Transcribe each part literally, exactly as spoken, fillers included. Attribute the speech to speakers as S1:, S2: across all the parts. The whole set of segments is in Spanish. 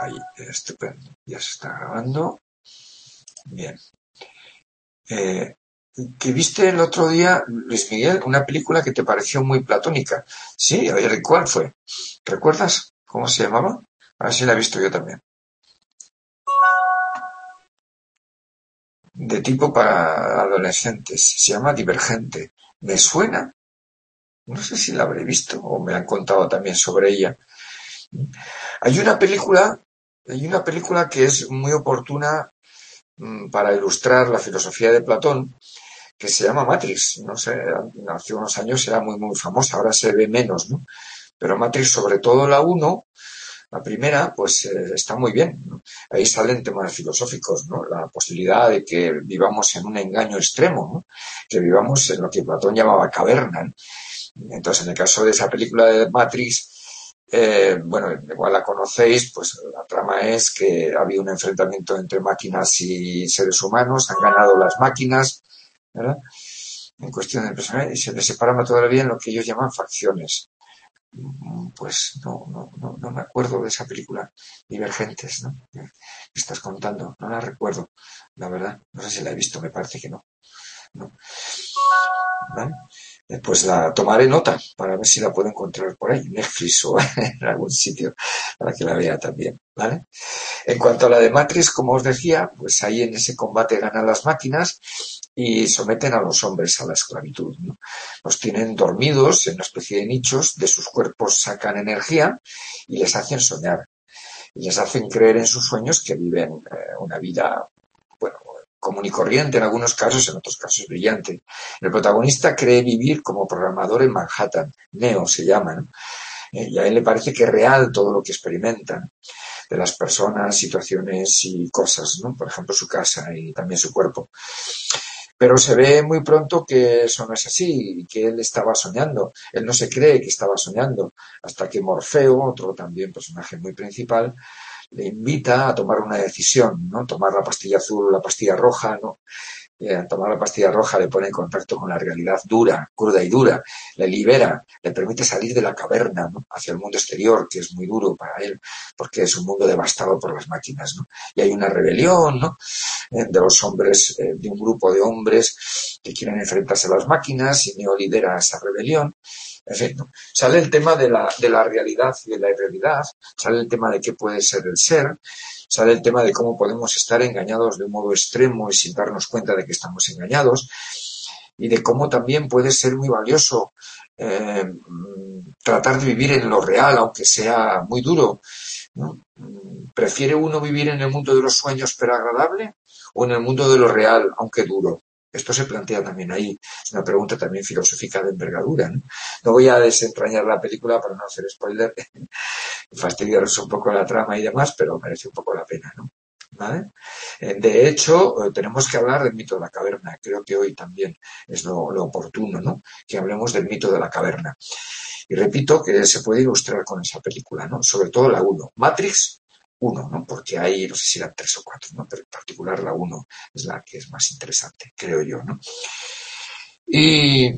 S1: Ahí, estupendo. Ya se está grabando. Bien. Eh, ¿que viste el otro día, Luis Miguel, una película que te pareció muy platónica? Sí, a ver, ¿cuál fue? ¿Recuerdas cómo se llamaba? A ver si la he visto yo también. De tipo para adolescentes. Se llama Divergente. ¿Me suena? No sé si la habré visto o me han contado también sobre ella. Hay una película, hay una película que es muy oportuna mmm, para ilustrar la filosofía de Platón, que se llama Matrix. No sé, hace unos años era muy, muy famosa, ahora se ve menos, ¿no? Pero Matrix, sobre todo la uno, la primera, pues eh, está muy bien, ¿no? Ahí salen temas filosóficos, ¿no? La posibilidad de que vivamos en un engaño extremo, ¿no? Que vivamos en lo que Platón llamaba caverna, ¿no? Entonces, en el caso de esa película de Matrix, eh, bueno, igual la conocéis, pues la trama es que ha habido un enfrentamiento entre máquinas y seres humanos, han ganado las máquinas, ¿verdad? En cuestión de personaje, y se les separa todavía en lo que ellos llaman facciones. Pues no, no, no, no me acuerdo de esa película, Divergentes, ¿no? ¿Qué estás contando? No la recuerdo, la verdad. No sé si la he visto, me parece que no. no. ¿Vale? Pues la tomaré nota para ver si la puedo encontrar por ahí, Netflix o en algún sitio, para que la vea también, ¿vale? En cuanto a la de Matrix, como os decía, pues ahí en ese combate ganan las máquinas y someten a los hombres a la esclavitud, ¿no? Los tienen dormidos en una especie de nichos, de sus cuerpos sacan energía y les hacen soñar. Y les hacen creer en sus sueños que viven eh, una vida, bueno, común y corriente en algunos casos, en otros casos brillante. El protagonista cree vivir como programador en Manhattan, Neo se llama, ¿no? Eh, y a él le parece que es real todo lo que experimentan, de las personas, situaciones y cosas, ¿no? Por ejemplo, su casa y también su cuerpo. Pero se ve muy pronto que eso no es así, que él estaba soñando. Él no se cree que estaba soñando, hasta que Morfeo, otro también personaje muy principal, le invita a tomar una decisión, ¿no? Tomar la pastilla azul o la pastilla roja, ¿no? Eh, al tomar la pastilla roja le pone en contacto con la realidad dura, cruda y dura, le libera, le permite salir de la caverna, ¿no? Hacia el mundo exterior, que es muy duro para él, porque es un mundo devastado por las máquinas, ¿no? Y hay una rebelión, ¿no? Eh, de los hombres, eh, de un grupo de hombres que quieren enfrentarse a las máquinas y Neo lidera esa rebelión. En fin, ¿no? Sale el tema de la, de la realidad y de la irrealidad, sale el tema de qué puede ser el ser, sale el tema de cómo podemos estar engañados de un modo extremo y sin darnos cuenta de que estamos engañados, y de cómo también puede ser muy valioso eh, tratar de vivir en lo real, aunque sea muy duro, ¿no? ¿Prefiere uno vivir en el mundo de los sueños pero agradable o en el mundo de lo real, aunque duro? Esto se plantea también ahí. Es una pregunta también filosófica de envergadura, ¿no? No voy a desentrañar la película para no hacer spoiler, fastidiaros un poco la trama y demás, pero merece un poco la pena, ¿no? ¿Vale? De hecho, tenemos que hablar del mito de la caverna. Creo que hoy también es lo, lo oportuno, ¿no? Que hablemos del mito de la caverna. Y repito que se puede ilustrar con esa película, ¿no? Sobre todo la uno. Matrix uno, ¿no? Porque hay, no sé si eran tres o cuatro, ¿no? Pero en particular la uno es la que es más interesante, creo yo, ¿no? Y,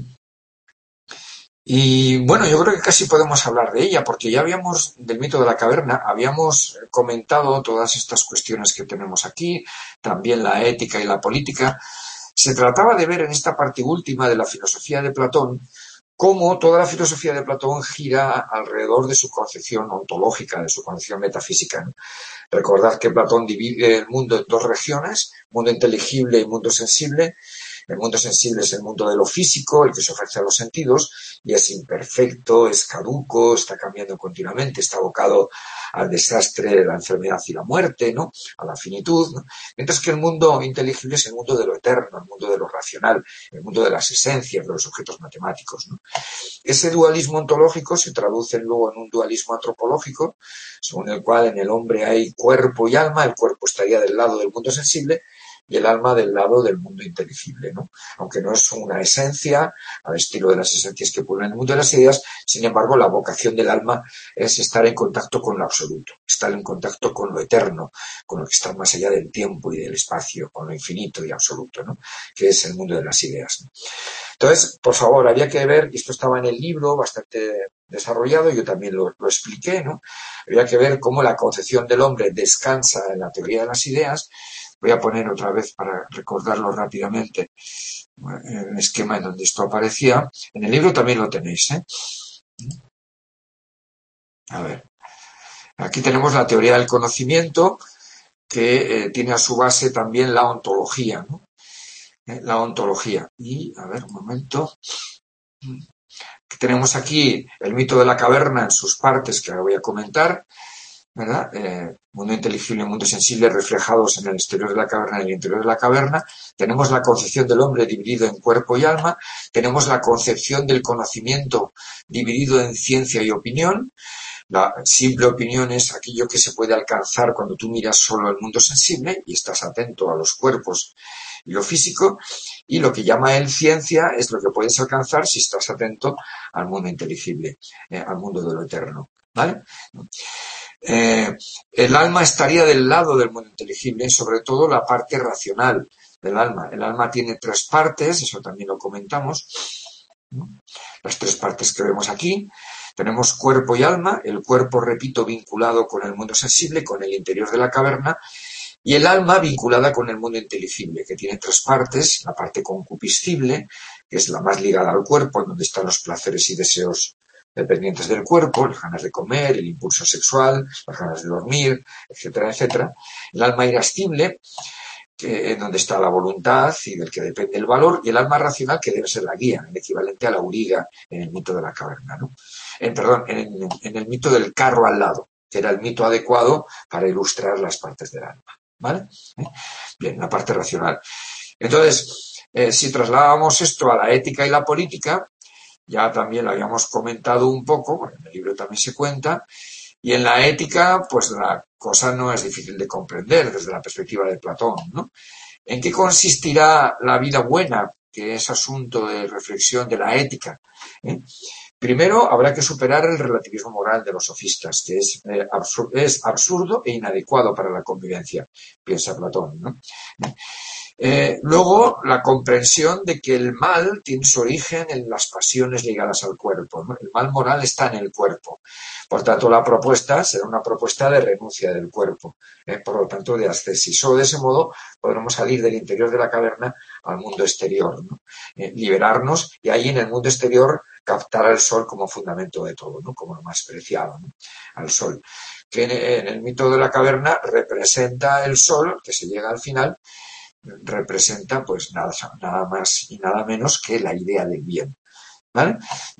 S1: y bueno, yo creo que casi podemos hablar de ella, porque ya habíamos, del mito de la caverna, habíamos comentado todas estas cuestiones que tenemos aquí, también la ética y la política. Se trataba de ver en esta parte última de la filosofía de Platón cómo toda la filosofía de Platón gira alrededor de su concepción ontológica, de su concepción metafísica, ¿no? Recordad que Platón divide el mundo en dos regiones, mundo inteligible y mundo sensible. El mundo sensible es el mundo de lo físico, el que se ofrece a los sentidos, y es imperfecto, es caduco, está cambiando continuamente, está abocado al desastre, la enfermedad y la muerte, ¿no? A la finitud, ¿no? Mientras que el mundo inteligible es el mundo de lo eterno, el mundo de lo racional, el mundo de las esencias, de los objetos matemáticos, ¿no? Ese dualismo ontológico se traduce luego en un dualismo antropológico, según el cual en el hombre hay cuerpo y alma, el cuerpo estaría del lado del mundo sensible, y el alma del lado del mundo inteligible, ¿no? Aunque no es una esencia al estilo de las esencias que pueblan el mundo de las ideas, sin embargo, la vocación del alma es estar en contacto con lo absoluto, estar en contacto con lo eterno, con lo que está más allá del tiempo y del espacio, con lo infinito y absoluto, ¿no? Que es el mundo de las ideas, ¿no? Entonces, por favor, había que ver, y esto estaba en el libro bastante desarrollado, yo también lo, lo expliqué, ¿no? Había que ver cómo la concepción del hombre descansa en la teoría de las ideas. Voy a poner otra vez para recordarlo rápidamente el esquema en donde esto aparecía. En el libro también lo tenéis, ¿eh? A ver, aquí tenemos la teoría del conocimiento, que eh, tiene a su base también la ontología, ¿no? Eh, la ontología. Y, a ver, un momento. Tenemos aquí el mito de la caverna en sus partes, que ahora voy a comentar, ¿verdad? Eh, mundo inteligible y mundo sensible reflejados en el exterior de la caverna y en el interior de la caverna. Tenemos la concepción del hombre dividido en cuerpo y alma. Tenemos la concepción del conocimiento dividido en ciencia y opinión. La simple opinión es aquello que se puede alcanzar cuando tú miras solo el mundo sensible y estás atento a los cuerpos y lo físico, y lo que llama él ciencia es lo que puedes alcanzar si estás atento al mundo inteligible, eh, al mundo de lo eterno, ¿vale? Eh, el alma estaría del lado del mundo inteligible, sobre todo la parte racional del alma. El alma tiene tres partes, eso también lo comentamos, ¿no? Las tres partes que vemos aquí. Tenemos cuerpo y alma, el cuerpo, repito, vinculado con el mundo sensible, con el interior de la caverna, y el alma vinculada con el mundo inteligible, que tiene tres partes: la parte concupiscible, que es la más ligada al cuerpo, donde están los placeres y deseos dependientes del cuerpo, las ganas de comer, el impulso sexual, las ganas de dormir, etcétera, etcétera. El alma irascible, que, en donde está la voluntad y del que depende el valor, y el alma racional, que debe ser la guía, el equivalente a la auriga en el mito de la caverna, ¿no? En, perdón, en, en el mito del carro al lado, que era el mito adecuado para ilustrar las partes del alma, ¿vale? Bien, la parte racional. Entonces, eh, si trasladábamos esto a la ética y la política, ya también lo habíamos comentado un poco, bueno, en el libro también se cuenta, y en la ética, pues la cosa no es difícil de comprender desde la perspectiva de Platón, ¿no? ¿En qué consistirá la vida buena, que es asunto de reflexión de la ética? ¿Eh? Primero, habrá que superar el relativismo moral de los sofistas, que es, eh, absur- es absurdo e inadecuado para la convivencia, piensa Platón, ¿no? Eh, luego, la comprensión de que el mal tiene su origen en las pasiones ligadas al cuerpo, ¿no? El mal moral está en el cuerpo. Por tanto, la propuesta será una propuesta de renuncia del cuerpo, ¿eh? Por lo tanto, de ascesis. Solo de ese modo podremos salir del interior de la caverna al mundo exterior, ¿no? Eh, liberarnos y ahí en el mundo exterior captar al sol como fundamento de todo, ¿no? Como lo más preciado, ¿no? Al sol. Que en, en el mito de la caverna representa el sol, que se llega al final, representa pues nada, nada más y nada menos que la idea del bien, ¿vale?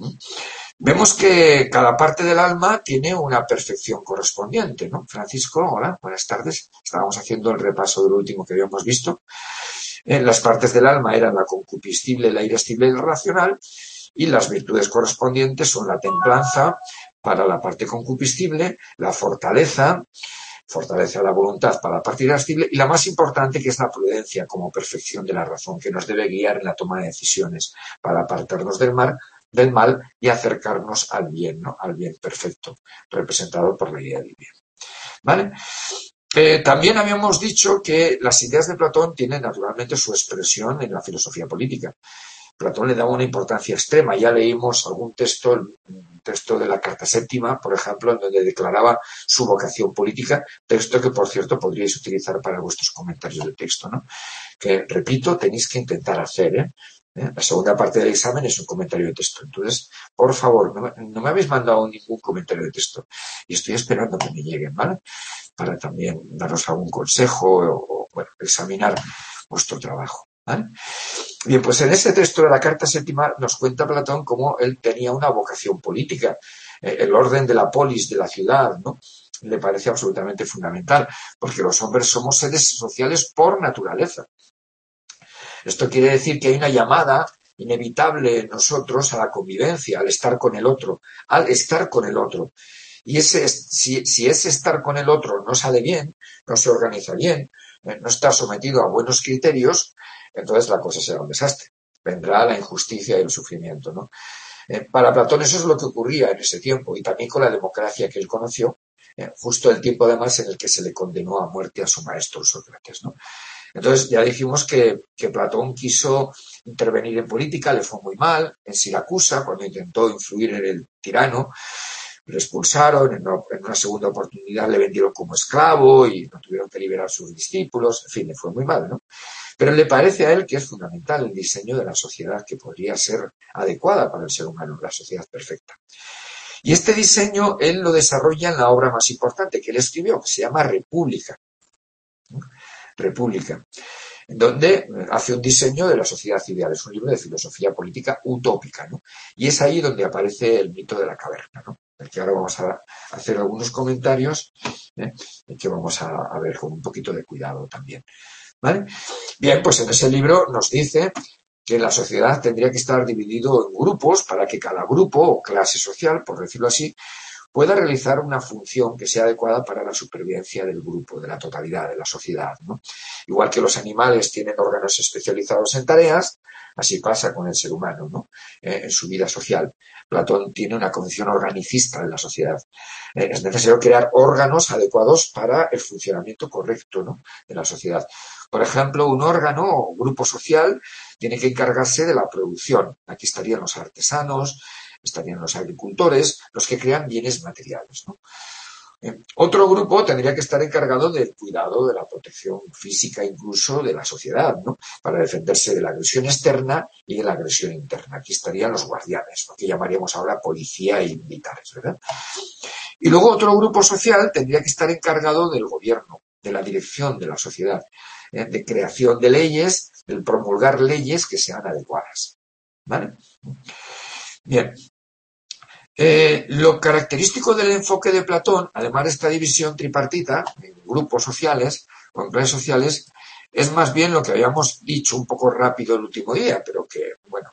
S1: Vemos que cada parte del alma tiene una perfección correspondiente, ¿no? Francisco, hola, buenas tardes. Estábamos haciendo el repaso de lo último que habíamos visto. Eh, las partes del alma eran la concupiscible, la irascible y la racional, y las virtudes correspondientes son la templanza para la parte concupiscible, la fortaleza, fortalece la voluntad para la parte irascible, y la más importante, que es la prudencia como perfección de la razón, que nos debe guiar en la toma de decisiones para apartarnos del mal, del mal y acercarnos al bien, ¿no? Al bien perfecto, representado por la idea del bien, ¿vale? Eh, también habíamos dicho que las ideas de Platón tienen naturalmente su expresión en la filosofía política. Platón le daba una importancia extrema. Ya leímos algún texto, el texto de la Carta Séptima, por ejemplo, en donde declaraba su vocación política, texto que, por cierto, podríais utilizar para vuestros comentarios de texto, ¿no? Que, repito, tenéis que intentar hacer, ¿eh? ¿Eh? La segunda parte del examen es un comentario de texto. Entonces, por favor, no me, no me habéis mandado ningún comentario de texto y estoy esperando que me lleguen, ¿vale? Para también daros algún consejo o, o bueno, examinar vuestro trabajo, ¿vale? Bien, pues en ese texto de la Carta Séptima nos cuenta Platón cómo él tenía una vocación política. Eh, el orden de la polis, de la ciudad, ¿no? Le parece absolutamente fundamental, porque los hombres somos seres sociales por naturaleza. Esto quiere decir que hay una llamada inevitable en nosotros a la convivencia, al estar con el otro, al estar con el otro. Y ese, si, si ese estar con el otro no sale bien, no se organiza bien, eh, no está sometido a buenos criterios, entonces la cosa será un desastre. Vendrá la injusticia y el sufrimiento, ¿no? Eh, para Platón eso es lo que ocurría en ese tiempo y también con la democracia que él conoció, eh, justo el tiempo además en el que se le condenó a muerte a su maestro Sócrates, ¿no? Entonces ya dijimos que, que Platón quiso intervenir en política, le fue muy mal, en Siracusa, cuando intentó influir en el tirano, lo expulsaron, en una, en una segunda oportunidad le vendieron como esclavo y no tuvieron que liberar a sus discípulos, en fin, le fue muy mal, ¿no? Pero le parece a él que es fundamental el diseño de la sociedad que podría ser adecuada para el ser humano, la sociedad perfecta. Y este diseño él lo desarrolla en la obra más importante que él escribió, que se llama República. República, donde hace un diseño de la sociedad ideal. Es un libro de filosofía política utópica, ¿no? Y es ahí donde aparece el mito de la caverna, ¿no? Del que ahora vamos a hacer algunos comentarios, ¿eh? Y que vamos a, a ver con un poquito de cuidado también, ¿vale? Bien, pues en ese libro nos dice que la sociedad tendría que estar dividido en grupos para que cada grupo o clase social, por decirlo así, pueda realizar una función que sea adecuada para la supervivencia del grupo, de la totalidad, de la sociedad, ¿no? Igual que los animales tienen órganos especializados en tareas, así pasa con el ser humano, ¿no? Eh, en su vida social. Platón tiene una concepción organicista de la sociedad. Eh, es necesario crear órganos adecuados para el funcionamiento correcto, ¿no?, de la sociedad. Por ejemplo, un órgano o grupo social tiene que encargarse de la producción. Aquí estarían los artesanos, estarían los agricultores, los que crean bienes materiales, ¿no? Eh, otro grupo tendría que estar encargado del cuidado, de la protección física incluso de la sociedad, ¿no?, para defenderse de la agresión externa y de la agresión interna. Aquí estarían los guardianes, lo que llamaríamos ahora policía y militares, ¿verdad? Y luego otro grupo social tendría que estar encargado del gobierno, de la dirección de la sociedad, eh, de creación de leyes, del promulgar leyes que sean adecuadas, ¿vale? Bien. Eh, lo característico del enfoque de Platón, además de esta división tripartita en grupos sociales o en clases sociales, es más bien lo que habíamos dicho un poco rápido el último día, pero que, bueno,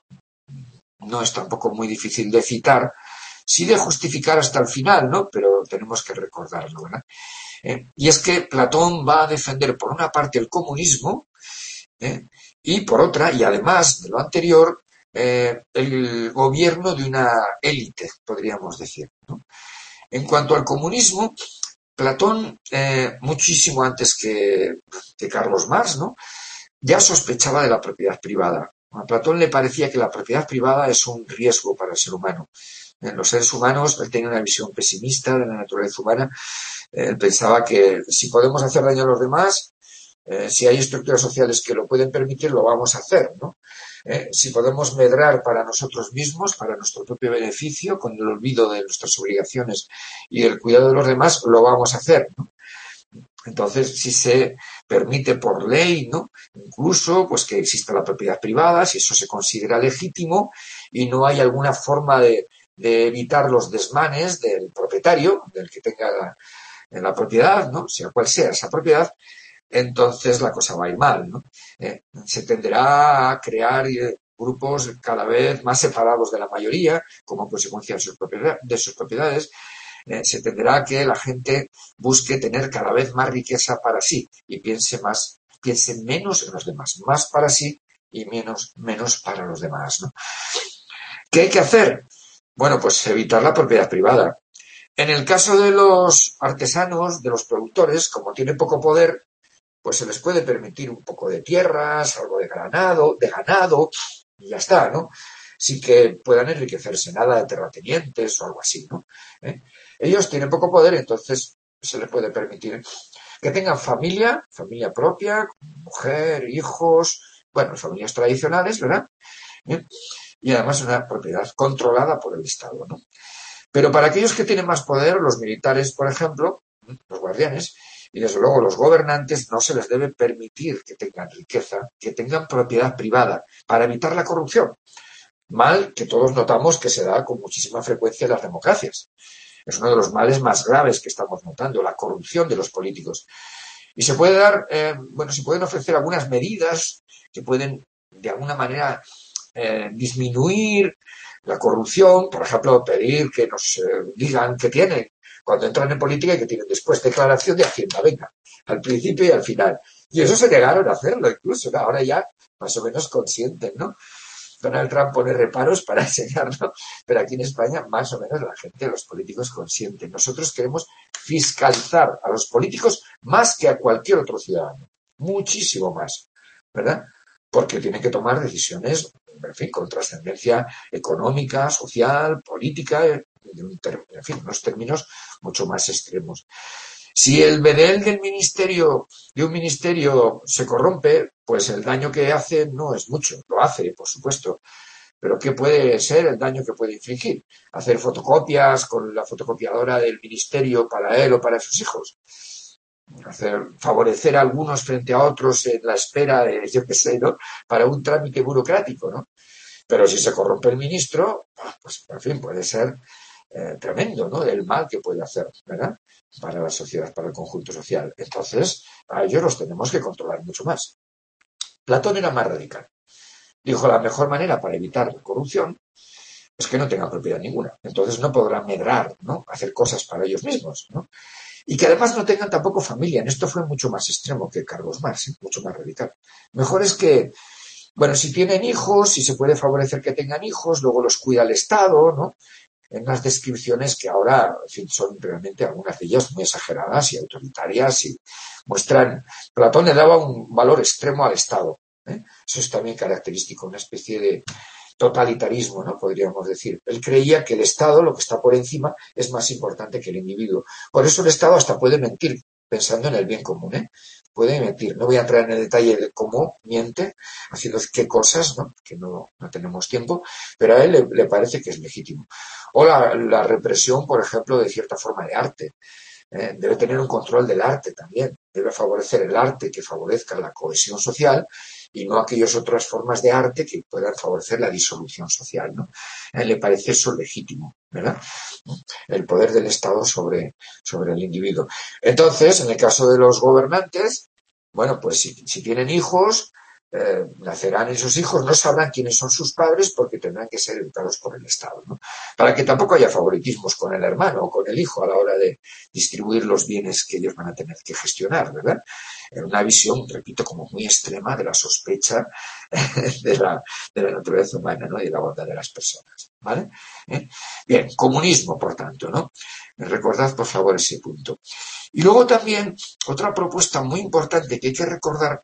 S1: no es tampoco muy difícil de citar, sí de justificar hasta el final, ¿no? Pero tenemos que recordarlo, ¿verdad? Eh, y es que Platón va a defender por una parte el comunismo, ¿eh?, y por otra, y además de lo anterior, eh, el gobierno de una élite, podríamos decir, ¿no? En cuanto al comunismo, Platón, eh, muchísimo antes que, que Carlos Marx, ¿no?, ya sospechaba de la propiedad privada. A Platón le parecía que la propiedad privada es un riesgo para el ser humano. En los seres humanos, él tenía una visión pesimista de la naturaleza humana. Él pensaba que si podemos hacer daño a los demás, Eh, si hay estructuras sociales que lo pueden permitir, lo vamos a hacer, ¿no? Eh, si podemos medrar para nosotros mismos, para nuestro propio beneficio, con el olvido de nuestras obligaciones y el cuidado de los demás, lo vamos a hacer, ¿no? Entonces, si se permite por ley, ¿no?, incluso pues que exista la propiedad privada, si eso se considera legítimo y no hay alguna forma de, de evitar los desmanes del propietario, del que tenga la, la propiedad, ¿no?, sea cual sea esa propiedad, entonces la cosa va a ir mal, ¿no? Eh, se tenderá a crear eh, grupos cada vez más separados de la mayoría como consecuencia de sus propiedades, de sus propiedades. Eh, se tenderá a que la gente busque tener cada vez más riqueza para sí y piense más, piense menos en los demás, más para sí y menos, menos para los demás, ¿no? ¿Qué hay que hacer? Bueno, pues evitar la propiedad privada. En el caso de los artesanos, de los productores, como tienen poco poder, pues se les puede permitir un poco de tierras, algo de ganado, de ganado, y ya está, ¿no? Sí que puedan enriquecerse, nada de terratenientes o algo así, ¿no? ¿Eh? Ellos tienen poco poder, entonces se les puede permitir que tengan familia, familia propia, mujer, hijos, bueno, familias tradicionales, ¿verdad? ¿Eh? Y además una propiedad controlada por el Estado, ¿no? Pero para aquellos que tienen más poder, los militares, por ejemplo, los guardianes, y desde luego los gobernantes, no se les debe permitir que tengan riqueza, que tengan propiedad privada, para evitar la corrupción. Mal que todos notamos que se da con muchísima frecuencia en las democracias. Es uno de los males más graves que estamos notando, la corrupción de los políticos. Y se puede dar, eh, bueno, se pueden ofrecer algunas medidas que pueden, de alguna manera, eh, disminuir la corrupción, por ejemplo, pedir que nos eh, digan qué tienen cuando entran en política y que tienen después declaración de Hacienda, venga, al principio y al final. Y eso se negaron a hacerlo incluso, ¿no? Ahora ya más o menos consienten, ¿no? Donald Trump pone reparos para enseñarlo, pero aquí en España más o menos la gente, los políticos consienten. Nosotros queremos fiscalizar a los políticos más que a cualquier otro ciudadano, muchísimo más, ¿verdad? Porque tienen que tomar decisiones, en fin, con trascendencia económica, social, política, en fin, unos términos mucho más extremos. Si el bedel del ministerio, de un ministerio se corrompe, pues el daño que hace no es mucho. Lo hace, por supuesto. Pero ¿qué puede ser el daño que puede infligir? Hacer fotocopias con la fotocopiadora del ministerio para él o para sus hijos. Hacer, favorecer a algunos frente a otros en la espera de, yo qué sé, ¿no? Para un trámite burocrático, ¿no? Pero si se corrompe el ministro, pues, en fin, puede ser Eh, tremendo, ¿no? El mal que puede hacer, ¿verdad? Para la sociedad, para el conjunto social. Entonces, a ellos los tenemos que controlar mucho más. Platón era más radical. Dijo, la mejor manera para evitar la corrupción es que no tengan propiedad ninguna. Entonces no podrán medrar, ¿no? Hacer cosas para ellos mismos, ¿no? Y que además no tengan tampoco familia. En esto fue mucho más extremo que Carlos Marx, ¿eh? Mucho más radical. Mejor es que, bueno, si tienen hijos, si se puede favorecer que tengan hijos, luego los cuida el Estado, ¿no? En unas descripciones que ahora, en fin, son realmente algunas de ellas muy exageradas y autoritarias y muestran, Platón le daba un valor extremo al Estado, ¿eh? Eso es también característico, una especie de totalitarismo, ¿no? Podríamos decir. Él creía que el Estado, lo que está por encima, es más importante que el individuo. Por eso el Estado hasta puede mentir, pensando en el bien común, ¿eh? Puede mentir. No voy a entrar en el detalle de cómo miente, haciendo qué cosas, ¿no? Que no, no tenemos tiempo, pero a él le, le parece que es legítimo. O la, la represión, por ejemplo, de cierta forma de arte. ¿eh? Debe tener un control del arte también. Debe favorecer el arte que favorezca la cohesión social y no aquellas otras formas de arte que puedan favorecer la disolución social, ¿no? A él le parece eso legítimo, ¿verdad? El poder del Estado sobre, sobre el individuo. Entonces, en el caso de los gobernantes, bueno, pues si, si tienen hijos, eh, nacerán esos hijos, no sabrán quiénes son sus padres porque tendrán que ser educados por el Estado, ¿no? Para que tampoco haya favoritismos con el hermano o con el hijo a la hora de distribuir los bienes que ellos van a tener que gestionar, ¿verdad? En una visión, repito, como muy extrema de la sospecha de la, de la naturaleza humana, ¿no? Y de la bondad de las personas, ¿vale? ¿Eh? Bien, comunismo, por tanto, ¿no? Recordad, por favor, ese punto. Y luego también, otra propuesta muy importante que hay que recordar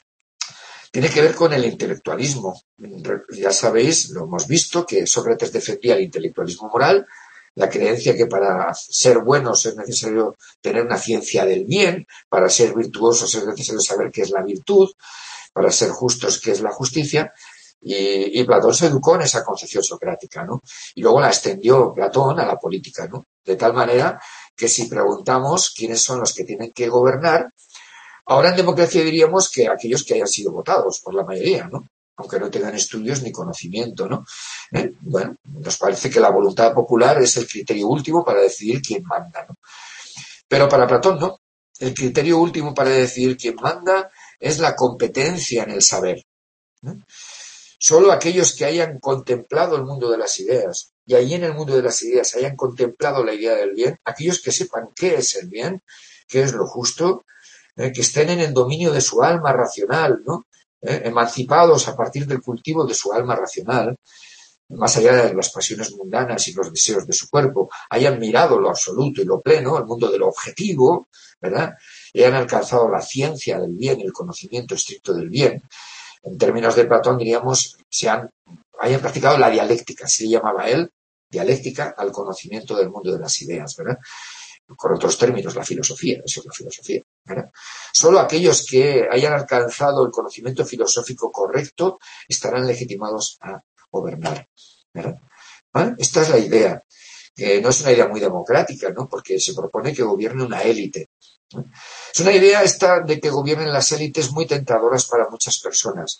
S1: tiene que ver con el intelectualismo. Ya sabéis, lo hemos visto, que Sócrates defendía el intelectualismo moral, la creencia que para ser buenos es necesario tener una ciencia del bien, para ser virtuosos es necesario saber qué es la virtud, para ser justos qué es la justicia, y, y Platón se educó en esa concepción socrática, ¿no? Y luego la extendió Platón a la política, ¿no? De tal manera que si preguntamos quiénes son los que tienen que gobernar, ahora en democracia diríamos que aquellos que hayan sido votados por la mayoría, ¿no? Aunque no tengan estudios ni conocimiento, ¿no? ¿Eh? Bueno, nos parece que la voluntad popular es el criterio último para decidir quién manda, ¿no? Pero para Platón no. El criterio último para decidir quién manda es la competencia en el saber, ¿no? Solo aquellos que hayan contemplado el mundo de las ideas y ahí en el mundo de las ideas hayan contemplado la idea del bien, aquellos que sepan qué es el bien, qué es lo justo, eh, que estén en el dominio de su alma racional, ¿no? Eh, emancipados a partir del cultivo de su alma racional, más allá de las pasiones mundanas y los deseos de su cuerpo, hayan mirado lo absoluto y lo pleno, el mundo de lo objetivo, ¿verdad? Y hayan alcanzado la ciencia del bien y el conocimiento estricto del bien. En términos de Platón, diríamos, se han, hayan practicado la dialéctica, así llamaba él, dialéctica al conocimiento del mundo de las ideas, ¿verdad? Con otros términos, la filosofía, eso es la filosofía, ¿verdad? Solo aquellos que hayan alcanzado el conocimiento filosófico correcto estarán legitimados a gobernar, ¿verdad? ¿Vale? Esta es la idea, que no es una idea muy democrática, ¿no? Porque se propone que gobierne una élite, ¿no? Es una idea esta de que gobiernen las élites muy tentadoras para muchas personas.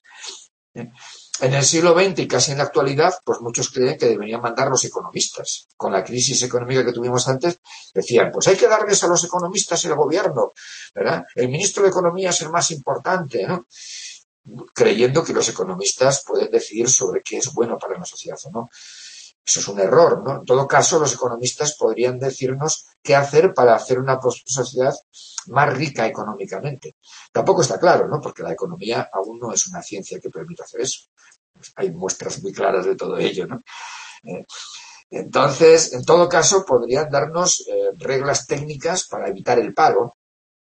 S1: En el siglo veinte y casi en la actualidad, pues muchos creen que deberían mandar los economistas. Con la crisis económica que tuvimos antes, decían, pues hay que darles a los economistas el gobierno, ¿verdad? El ministro de Economía es el más importante, ¿no? Creyendo que los economistas pueden decidir sobre qué es bueno para la sociedad o no. Eso es un error, ¿no? En todo caso, los economistas podrían decirnos qué hacer para hacer una sociedad más rica económicamente. Tampoco está claro, ¿no? Porque la economía aún no es una ciencia que permita hacer eso. Hay muestras muy claras de todo ello, ¿no? Eh, entonces, en todo caso, podrían darnos eh, reglas técnicas para evitar el paro.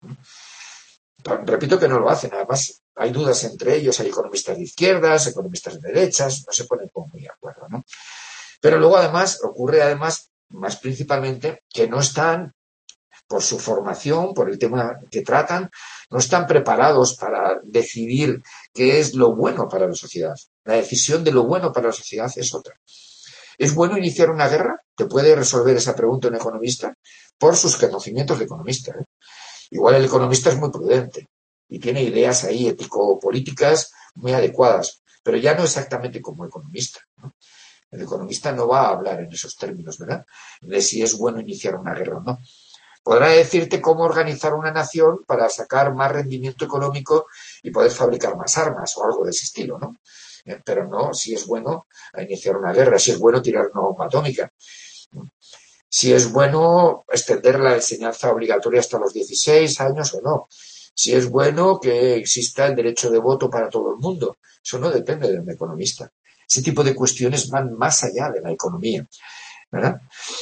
S1: Repito que no lo hacen. Además, hay dudas entre ellos. Hay economistas de izquierdas, economistas de derechas. No se ponen muy de acuerdo, ¿no? Pero luego, además, ocurre, además, más principalmente, que no están, por su formación, por el tema que tratan, no están preparados para decidir qué es lo bueno para la sociedad. La decisión de lo bueno para la sociedad es otra. ¿Es bueno iniciar una guerra? ¿Te puede resolver esa pregunta un economista? Por sus conocimientos de economista, ¿eh? Igual el economista es muy prudente y tiene ideas ahí ético-políticas muy adecuadas, pero ya no exactamente como economista, ¿no? El economista no va a hablar en esos términos, ¿verdad? De si es bueno iniciar una guerra o no. Podrá decirte cómo organizar una nación para sacar más rendimiento económico y poder fabricar más armas o algo de ese estilo, ¿no? Eh, Pero no si es bueno iniciar una guerra, si es bueno tirar una bomba atómica, si es bueno extender la enseñanza obligatoria hasta los dieciséis años o no, si es bueno que exista el derecho de voto para todo el mundo. Eso no depende de un economista. Ese tipo de cuestiones van más allá de la economía, ¿verdad?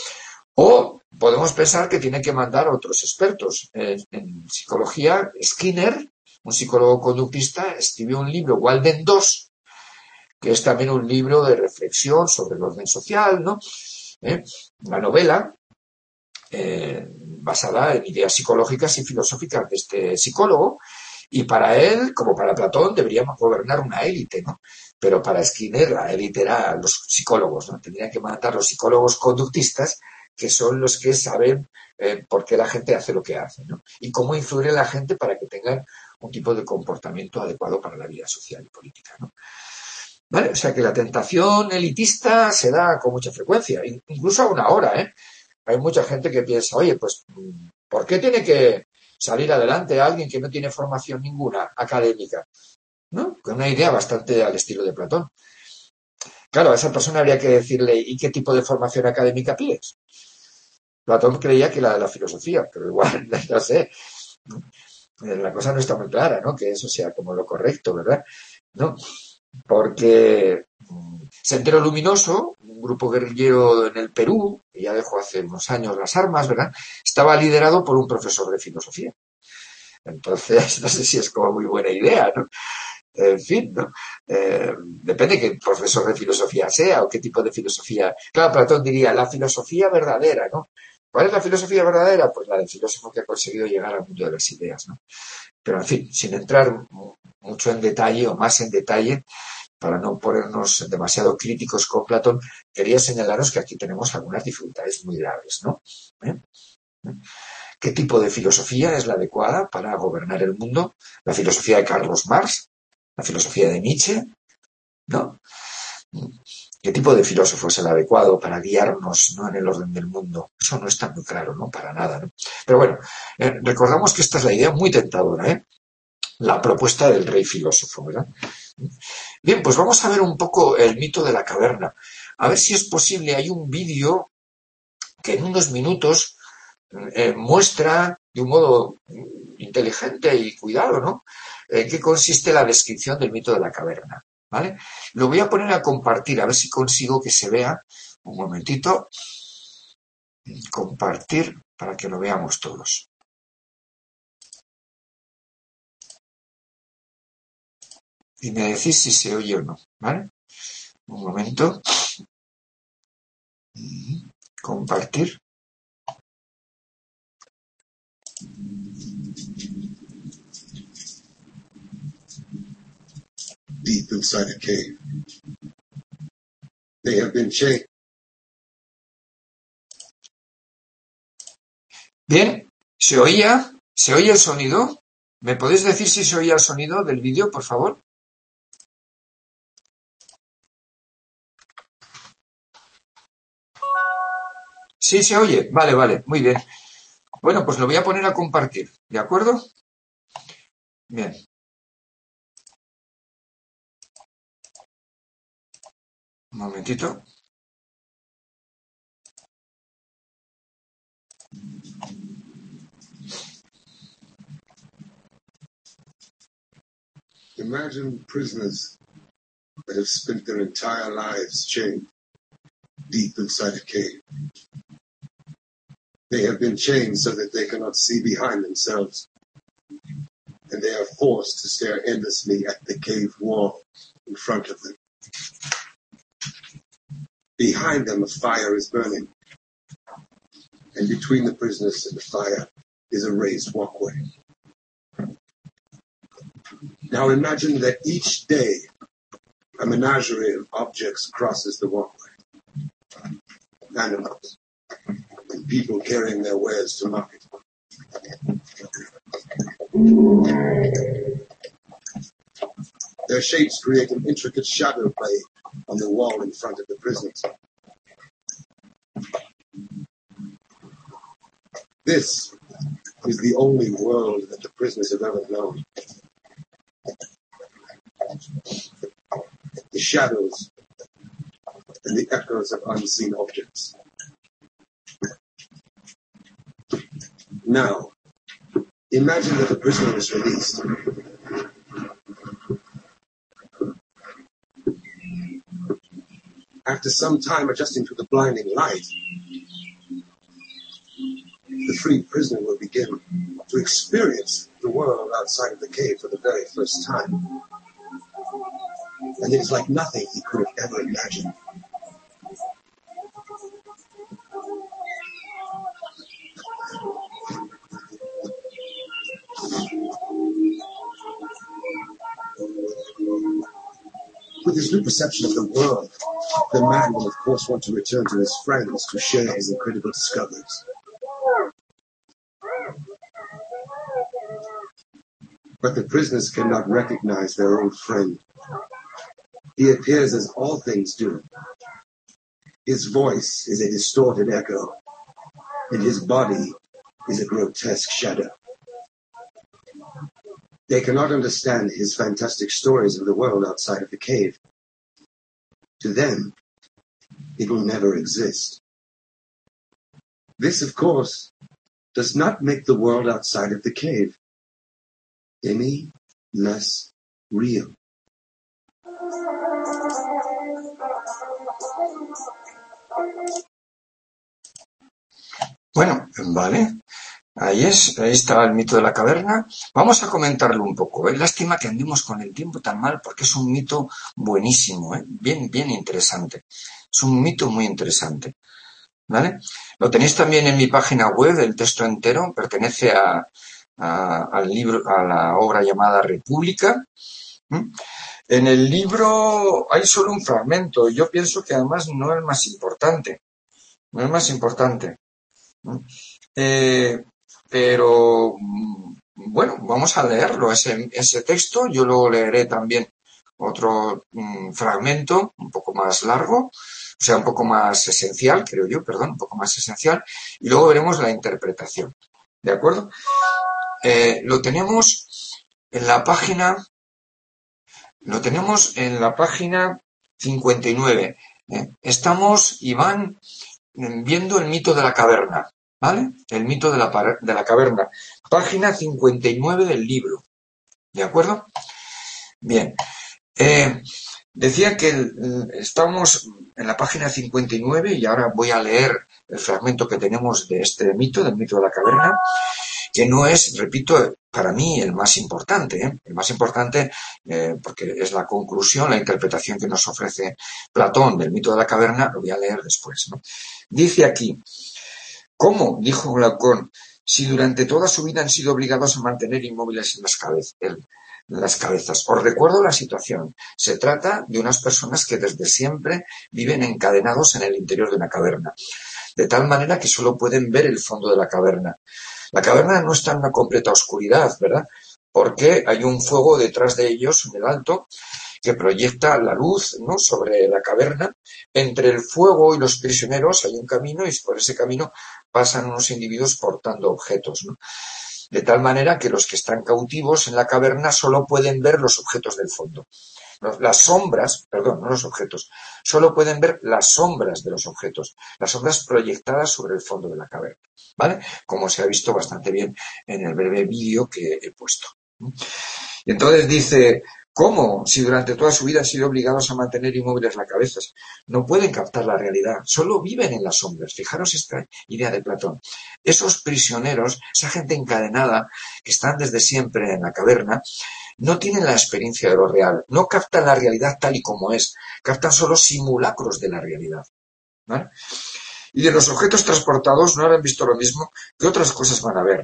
S1: O podemos pensar que tiene que mandar a otros expertos. En, en psicología, Skinner, un psicólogo conductista, escribió un libro, Walden dos, que es también un libro de reflexión sobre el orden social, ¿no? ¿Eh? Una novela eh, basada en ideas psicológicas y filosóficas de este psicólogo, y para él, como para Platón, deberíamos gobernar una élite, ¿no? Pero para Skinner la élite era los psicólogos, ¿no? Tendrían que matar los psicólogos conductistas, que son los que saben eh, por qué la gente hace lo que hace, ¿no? Y cómo influir en la gente para que tengan un tipo de comportamiento adecuado para la vida social y política, ¿no? ¿Vale? O sea que la tentación elitista se da con mucha frecuencia, incluso aún ahora, ¿eh? Hay mucha gente que piensa, oye, pues, ¿por qué tiene que salir adelante alguien que no tiene formación ninguna académica? ¿No? Con una idea bastante al estilo de Platón. Claro, a esa persona habría que decirle, ¿y qué tipo de formación académica pides? Platón creía que la de la filosofía, pero igual, no sé, la cosa no está muy clara, ¿no? Que eso sea como lo correcto, ¿verdad? ¿No? Porque Sendero Luminoso, un grupo guerrillero en el Perú, que ya dejó hace unos años las armas, ¿verdad? Estaba liderado por un profesor de filosofía. Entonces, no sé si es como muy buena idea, ¿no? En fin, ¿no? Eh, depende qué profesor de filosofía sea o qué tipo de filosofía. Claro, Platón diría la filosofía verdadera, ¿no? ¿Cuál es la filosofía verdadera? Pues la del filósofo que ha conseguido llegar al mundo de las ideas, ¿no? Pero, en fin, sin entrar mucho en detalle o más en detalle, para no ponernos demasiado críticos con Platón, quería señalaros que aquí tenemos algunas dificultades muy graves, ¿no? ¿Eh? ¿Qué tipo de filosofía es la adecuada para gobernar el mundo? ¿La filosofía de Carlos Marx? ¿La filosofía de Nietzsche? ¿No? ¿Qué tipo de filósofo es el adecuado para guiarnos, ¿no?, en el orden del mundo? Eso no está muy claro, ¿no? Para nada, ¿no? Pero bueno, eh, recordamos que esta es la idea muy tentadora, ¿eh? La propuesta del rey filósofo, ¿verdad? Bien, pues vamos a ver un poco el mito de la caverna. A ver si es posible. Hay un vídeo que en unos minutos eh, muestra de un modo inteligente y cuidado, ¿no?, en qué consiste la descripción del mito de la caverna, ¿vale? Lo voy a poner a compartir, a ver si consigo que se vea. Un momentito. Compartir para que lo veamos todos. Y me decís si se oye o no, ¿vale? Un momento. Compartir. Deep inside a cave, they have been shaped. Bien, ¿se oía? ¿Se oye el sonido? ¿Me podéis decir si se oía el sonido del vídeo, por favor? Sí, se oye. Vale, vale, muy bien. Bueno, pues lo voy a poner a compartir, ¿de acuerdo? Bien. Un momentito.
S2: Imagine prisoners that have spent their entire lives chained deep inside a cave. They have been chained so that they cannot see behind themselves, and they are forced to stare endlessly at the cave wall in front of them. Behind them, a fire is burning, and between the prisoners and the fire is a raised walkway. Now imagine that each day a menagerie of objects crosses the walkway. Animals and people carrying their wares to market. Their shapes create an intricate shadow play on the wall in front of the prisoners. This is the only world that the prisoners have ever known. The shadows and the echoes of unseen objects. Now, imagine that the prisoner is released. After some time adjusting to the blinding light, the freed prisoner will begin to experience the world outside of the cave for the very first time. And it is like nothing he could have ever imagined. With his new perception of the world, the man will of course want to return to his friends to share his incredible discoveries. But the prisoners cannot recognize their old friend. He appears as all things do. His voice is a distorted echo, and his body is a grotesque shadow. They cannot understand his fantastic stories of the world outside of the cave. To them, it will never exist. This, of course, does not make the world outside of the cave any less real.
S1: Bueno, vale. Ahí es, ahí está el mito de la caverna. Vamos a comentarlo un poco. ¿eh? Lástima que andemos con el tiempo tan mal porque es un mito buenísimo, ¿eh? bien, bien interesante. Es un mito muy interesante. ¿Vale? Lo tenéis también en mi página web, el texto entero, pertenece a, a, al libro, a la obra llamada República. ¿Mm? En el libro hay solo un fragmento. Yo pienso que además no es el más importante. No es el más importante. ¿Mm? Eh, pero, bueno, vamos a leerlo, ese, ese texto. Yo luego leeré también otro um, fragmento un poco más largo, o sea, un poco más esencial, creo yo, perdón, un poco más esencial, y luego veremos la interpretación. ¿De acuerdo? Eh, lo tenemos en la página, lo tenemos en la página cincuenta y nueve. Eh, estamos, Iván, viendo el mito de la caverna. ¿Vale? El mito de la, de la caverna. Página cincuenta y nueve del libro. ¿De acuerdo? Bien. Eh, decía que el, estamos en la página cincuenta y nueve y ahora voy a leer el fragmento que tenemos de este mito, del mito de la caverna, que no es, repito, para mí el más importante. ¿eh? El más importante eh, porque es la conclusión, la interpretación que nos ofrece Platón del mito de la caverna, lo voy a leer después, ¿no? Dice aquí: ¿cómo? Dijo Glaucón, si durante toda su vida han sido obligados a mantener inmóviles en las, cabezas, en las cabezas. Os recuerdo la situación. Se trata de unas personas que desde siempre viven encadenados en el interior de una caverna, de tal manera que solo pueden ver el fondo de la caverna. La caverna no está en una completa oscuridad, ¿verdad? Porque hay un fuego detrás de ellos, en el alto, que proyecta la luz, ¿no?, sobre la caverna. Entre el fuego y los prisioneros hay un camino y por ese camino pasan unos individuos portando objetos, ¿no? De tal manera que los que están cautivos en la caverna solo pueden ver los objetos del fondo. Las sombras, perdón, no los objetos, solo pueden ver las sombras de los objetos, las sombras proyectadas sobre el fondo de la caverna, ¿vale? Como se ha visto bastante bien en el breve vídeo que he puesto. Y entonces dice, ¿cómo? Si durante toda su vida han sido obligados a mantener inmóviles las cabezas, no pueden captar la realidad, solo viven en las sombras. Fijaros esta idea de Platón. Esos prisioneros, esa gente encadenada que están desde siempre en la caverna, no tienen la experiencia de lo real, no captan la realidad tal y como es, captan solo simulacros de la realidad, ¿vale? Y de los objetos transportados no habrán visto lo mismo que otras cosas van a ver.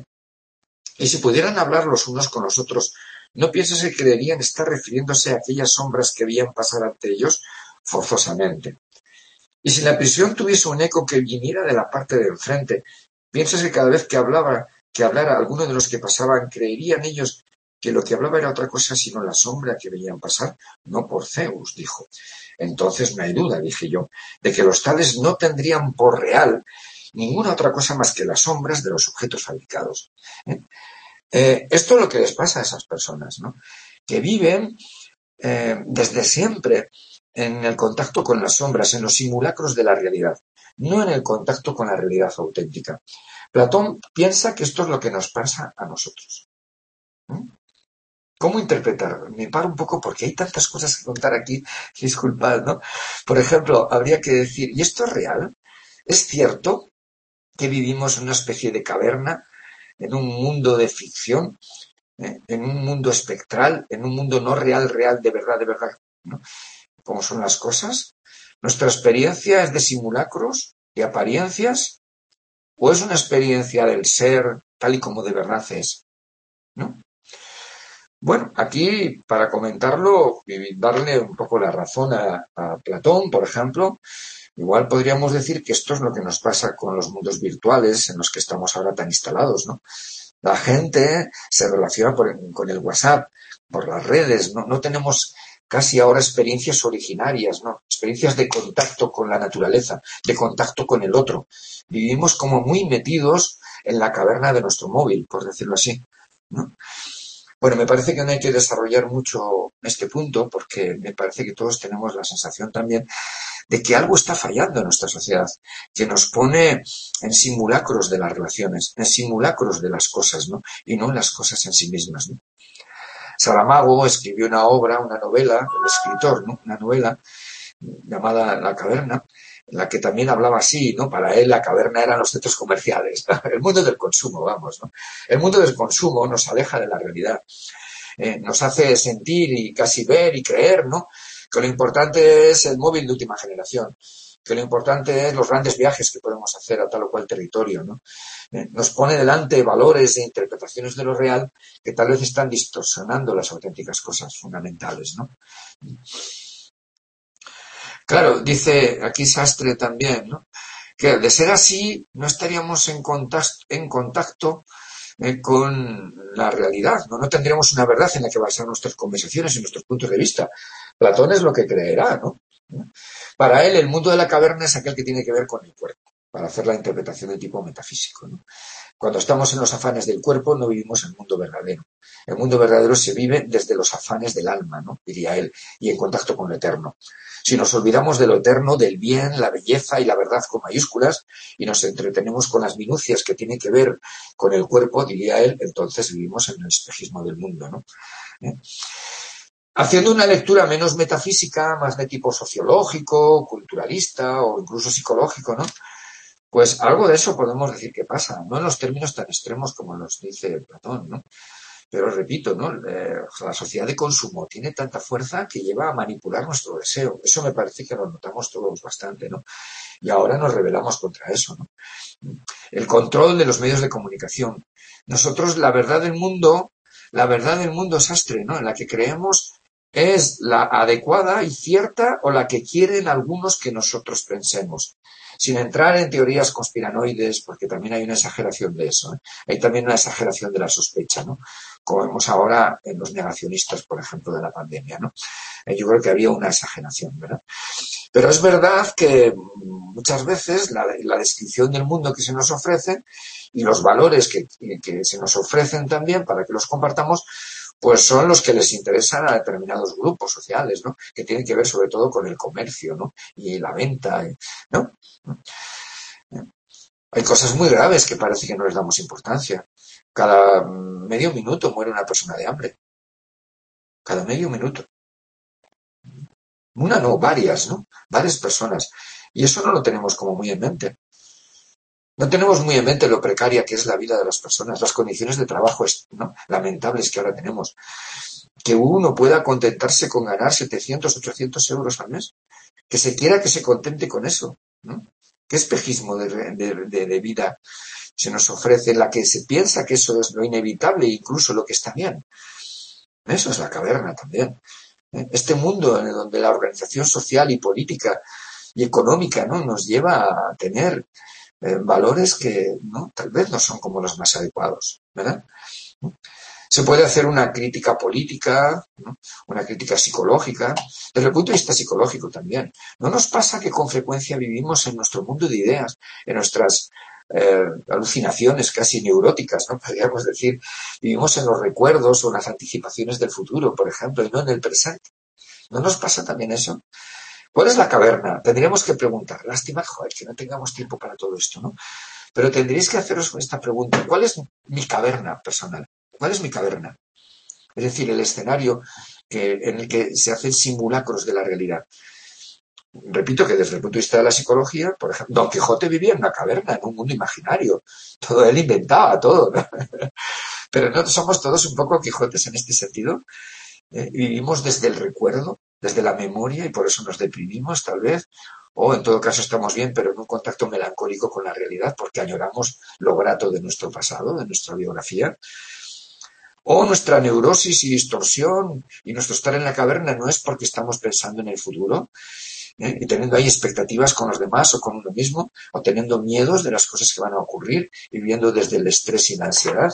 S1: Y si pudieran hablar los unos con los otros, ¿no piensas que creerían estar refiriéndose a aquellas sombras que veían pasar ante ellos forzosamente? Y si la prisión tuviese un eco que viniera de la parte de enfrente, ¿piensas que cada vez que hablaba, que hablara alguno de los que pasaban, creerían ellos que lo que hablaba era otra cosa sino la sombra que veían pasar? No por Zeus, dijo. Entonces no hay duda, dije yo, de que los tales no tendrían por real ninguna otra cosa más que las sombras de los objetos fabricados. ¿Eh? Eh, esto es lo que les pasa a esas personas, ¿no? Que viven eh, desde siempre en el contacto con las sombras, en los simulacros de la realidad, no en el contacto con la realidad auténtica. Platón piensa que esto es lo que nos pasa a nosotros. ¿Eh? ¿Cómo interpretar? Me paro un poco porque hay tantas cosas que contar aquí, disculpad, ¿no? Por ejemplo, habría que decir, ¿y esto es real? ¿Es cierto que vivimos en una especie de caverna, en un mundo de ficción, ¿eh? En un mundo espectral, en un mundo no real, real, de verdad, de verdad, ¿no? ¿Cómo son las cosas? ¿Nuestra experiencia es de simulacros, de apariencias, o es una experiencia del ser tal y como de verdad es, ¿no? Bueno, aquí para comentarlo y darle un poco la razón a, a Platón, por ejemplo, igual podríamos decir que esto es lo que nos pasa con los mundos virtuales en los que estamos ahora tan instalados, ¿no? La gente se relaciona por, con el WhatsApp, por las redes, ¿no? No tenemos casi ahora experiencias originarias, ¿no? Experiencias de contacto con la naturaleza, de contacto con el otro. Vivimos como muy metidos en la caverna de nuestro móvil, por decirlo así, ¿no? Bueno, me parece que no hay que desarrollar mucho este punto porque me parece que todos tenemos la sensación también de que algo está fallando en nuestra sociedad, que nos pone en simulacros de las relaciones, en simulacros de las cosas, ¿no? Y no en las cosas en sí mismas, ¿no? Saramago escribió una obra, una novela, el escritor, ¿no? Una novela llamada La caverna, en la que también hablaba así, ¿no? Para él la caverna eran los centros comerciales, ¿no? El mundo del consumo, vamos, ¿no? El mundo del consumo nos aleja de la realidad, eh, nos hace sentir y casi ver y creer, ¿no? Que lo importante es el móvil de última generación, que lo importante es los grandes viajes que podemos hacer a tal o cual territorio, ¿no? Eh, nos pone delante valores e interpretaciones de lo real que tal vez están distorsionando las auténticas cosas fundamentales, ¿no? Claro, dice aquí Sastre también, ¿no? Que de ser así no estaríamos en contacto, en contacto eh, con la realidad, ¿no? No tendríamos una verdad en la que basar nuestras conversaciones y nuestros puntos de vista. Platón es lo que creerá, ¿no? Para él, el mundo de la caverna es aquel que tiene que ver con el cuerpo, para hacer la interpretación de tipo metafísico, ¿no? Cuando estamos en los afanes del cuerpo, no vivimos el mundo verdadero. El mundo verdadero se vive desde los afanes del alma, ¿no? Diría él, y en contacto con lo eterno. Si nos olvidamos de lo eterno, del bien, la belleza y la verdad con mayúsculas, y nos entretenemos con las minucias que tienen que ver con el cuerpo, diría él, entonces vivimos en el espejismo del mundo, ¿no? ¿Eh? Haciendo una lectura menos metafísica, más de tipo sociológico, culturalista o incluso psicológico, ¿no? Pues algo de eso podemos decir que pasa, no en los términos tan extremos como nos dice Platón, ¿no? Pero repito, ¿no? Eh, la sociedad de consumo tiene tanta fuerza que lleva a manipular nuestro deseo. Eso me parece que lo notamos todos bastante, ¿no? Y ahora nos rebelamos contra eso, ¿no? El control de los medios de comunicación. Nosotros, la verdad del mundo, la verdad del mundo Sastre, ¿no? En la que creemos es la adecuada y cierta o la que quieren algunos que nosotros pensemos. Sin entrar en teorías conspiranoides, porque también hay una exageración de eso, ¿eh? Hay también una exageración de la sospecha, ¿no? Como vemos ahora en los negacionistas, por ejemplo, de la pandemia, ¿no? Eh, yo creo que había una exageración, ¿verdad? Pero es verdad que muchas veces la, la descripción del mundo que se nos ofrece y los valores que, que se nos ofrecen también para que los compartamos, pues son los que les interesan a determinados grupos sociales, ¿no? Que tienen que ver sobre todo con el comercio, ¿no? Y la venta, ¿no? Hay cosas muy graves que parece que no les damos importancia. Cada medio minuto muere una persona de hambre. Cada medio minuto. Una no, varias, ¿no? Varias personas. Y eso no lo tenemos como muy en mente. No tenemos muy en mente lo precaria que es la vida de las personas, las condiciones de trabajo, ¿no? Lamentables que ahora tenemos. Que uno pueda contentarse con ganar setecientos, ochocientos euros al mes. Que se quiera que se contente con eso, ¿no? ¿Qué espejismo de, de, de, de vida se nos ofrece en la que se piensa que eso es lo inevitable e incluso lo que está bien? Eso es la caverna también. Este mundo en donde la organización social y política y económica, ¿no? Nos lleva a tener eh, valores que, ¿no? Tal vez no son como los más adecuados, ¿verdad? Se puede hacer una crítica política, ¿no? Una crítica psicológica, desde el punto de vista psicológico también. ¿No nos pasa que con frecuencia vivimos en nuestro mundo de ideas, en nuestras eh, alucinaciones casi neuróticas, ¿no? Podríamos decir, vivimos en los recuerdos o en las anticipaciones del futuro, por ejemplo, y no en el presente? ¿No nos pasa también eso? ¿Cuál es la caverna? Tendríamos que preguntar. Lástima, joder, que no tengamos tiempo para todo esto, ¿no? Pero tendréis que haceros esta pregunta. ¿Cuál es mi caverna personal? ¿Cuál es mi caverna? Es decir, el escenario que, en el que se hacen simulacros de la realidad. Repito que desde el punto de vista de la psicología, por ejemplo, Don Quijote vivía en una caverna, en un mundo imaginario. Todo él inventaba, todo, ¿no? Pero no somos todos un poco Quijotes en este sentido. Eh, vivimos desde el recuerdo, desde la memoria, y por eso nos deprimimos, tal vez. O en todo caso estamos bien, pero en un contacto melancólico con la realidad, porque añoramos lo grato de nuestro pasado, de nuestra biografía. O nuestra neurosis y distorsión y nuestro estar en la caverna no es porque estamos pensando en el futuro, ¿eh? Y teniendo ahí expectativas con los demás o con uno mismo, o teniendo miedos de las cosas que van a ocurrir, viviendo desde el estrés y la ansiedad.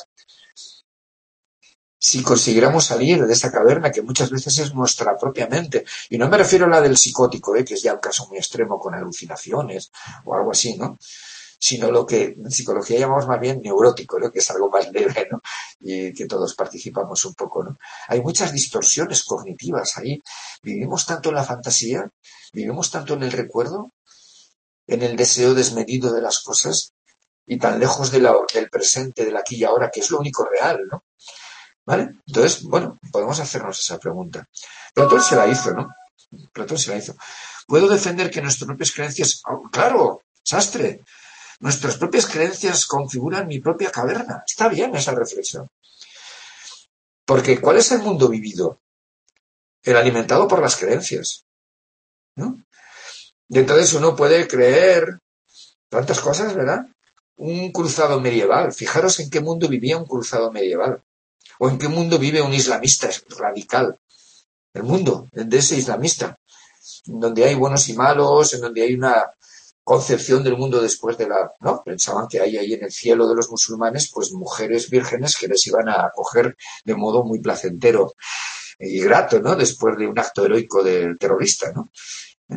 S1: Si consiguiéramos salir de esa caverna, que muchas veces es nuestra propia mente, y no me refiero a la del psicótico, ¿eh? Que es ya un caso muy extremo con alucinaciones o algo así, ¿no? Sino lo que en psicología llamamos más bien neurótico, ¿no? Que es algo más leve, ¿no? Y que todos participamos un poco, ¿no? Hay muchas distorsiones cognitivas ahí. Vivimos tanto en la fantasía, vivimos tanto en el recuerdo, en el deseo desmedido de las cosas, y tan lejos de la, del presente, del aquí y ahora, que es lo único real, ¿no? ¿Vale? Entonces, bueno, podemos hacernos esa pregunta. Platón se la hizo, ¿no? Platón se la hizo. ¿Puedo defender que nuestras propias creencias... Oh, claro, sastre. Nuestras propias creencias configuran mi propia caverna. Está bien esa reflexión. Porque ¿cuál es el mundo vivido? El alimentado por las creencias, ¿no? Y entonces uno puede creer tantas cosas, ¿verdad? Un cruzado medieval. Fijaros en qué mundo vivía un cruzado medieval. O en qué mundo vive un islamista radical. El mundo de ese islamista. Donde hay buenos y malos, en donde hay una concepción del mundo después de la... ¿no? Pensaban que hay ahí en el cielo de los musulmanes pues mujeres vírgenes que les iban a acoger de modo muy placentero y grato, ¿no? Después de un acto heroico del terrorista, ¿no? ¿Eh?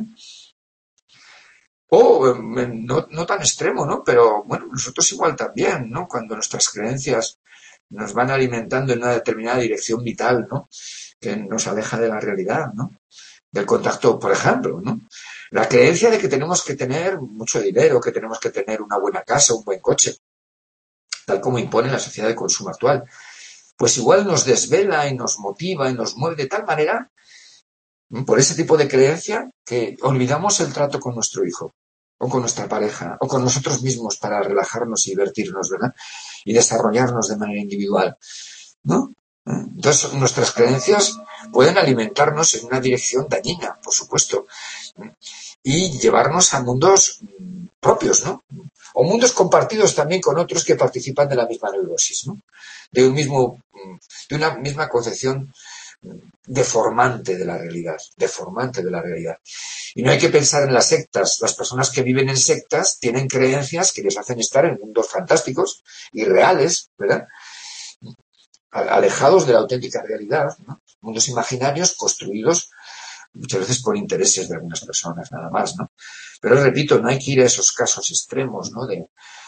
S1: O no, no tan extremo, ¿no? Pero bueno, nosotros igual también, ¿no? Cuando nuestras creencias nos van alimentando en una determinada dirección vital, ¿no? Que nos aleja de la realidad, ¿no? Del contacto, por ejemplo, ¿no? La creencia de que tenemos que tener mucho dinero, que tenemos que tener una buena casa, un buen coche, tal como impone la sociedad de consumo actual, pues igual nos desvela y nos motiva y nos mueve de tal manera, por ese tipo de creencia, que olvidamos el trato con nuestro hijo, o con nuestra pareja, o con nosotros mismos para relajarnos y divertirnos, ¿verdad? Y desarrollarnos de manera individual, ¿no? Entonces, nuestras creencias pueden alimentarnos en una dirección dañina, por supuesto, y llevarnos a mundos propios, ¿no? O mundos compartidos también con otros que participan de la misma neurosis, ¿no? De un mismo, de una misma concepción deformante de la realidad, deformante de la realidad. Y no hay que pensar en las sectas. Las personas que viven en sectas tienen creencias que les hacen estar en mundos fantásticos y reales, ¿verdad? Alejados de la auténtica realidad, ¿no? Mundos imaginarios construidos muchas veces por intereses de algunas personas, nada más, ¿no? Pero repito, no hay que ir a esos casos extremos, ¿no? De,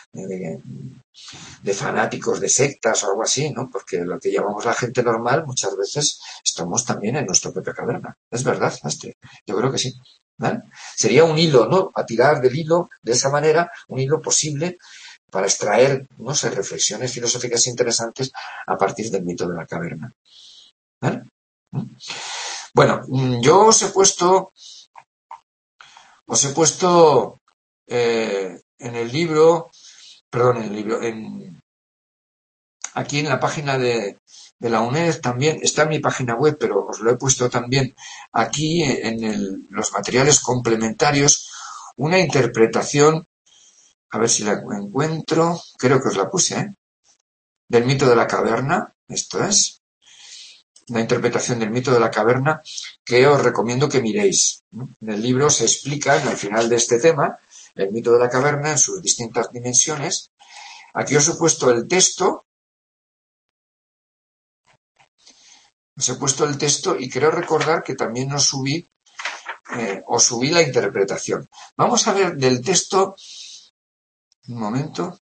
S1: de, de fanáticos de sectas o algo así, ¿no? Porque lo que llamamos la gente normal muchas veces estamos también en nuestra propia caverna. Es verdad, Astrid. Yo creo que sí. ¿Vale? Sería un hilo, ¿no? A tirar del hilo, de esa manera, un hilo posible para extraer, no sé, reflexiones filosóficas interesantes a partir del mito de la caverna. ¿Vale? Bueno, yo os he puesto, os he puesto eh, en el libro, perdón, en el libro, en, aquí en la página de, de la UNED también, está en mi página web, pero os lo he puesto también aquí en el, los materiales complementarios, una interpretación, a ver si la encuentro, creo que os la puse, ¿eh? Del mito de la caverna, esto es, la interpretación del mito de la caverna que os recomiendo que miréis. En el libro se explica, al final de este tema, el mito de la caverna en sus distintas dimensiones. Aquí os he puesto el texto, os he puesto el texto y quiero recordar que también os subí, eh, os subí la interpretación. Vamos a ver del texto, un momento.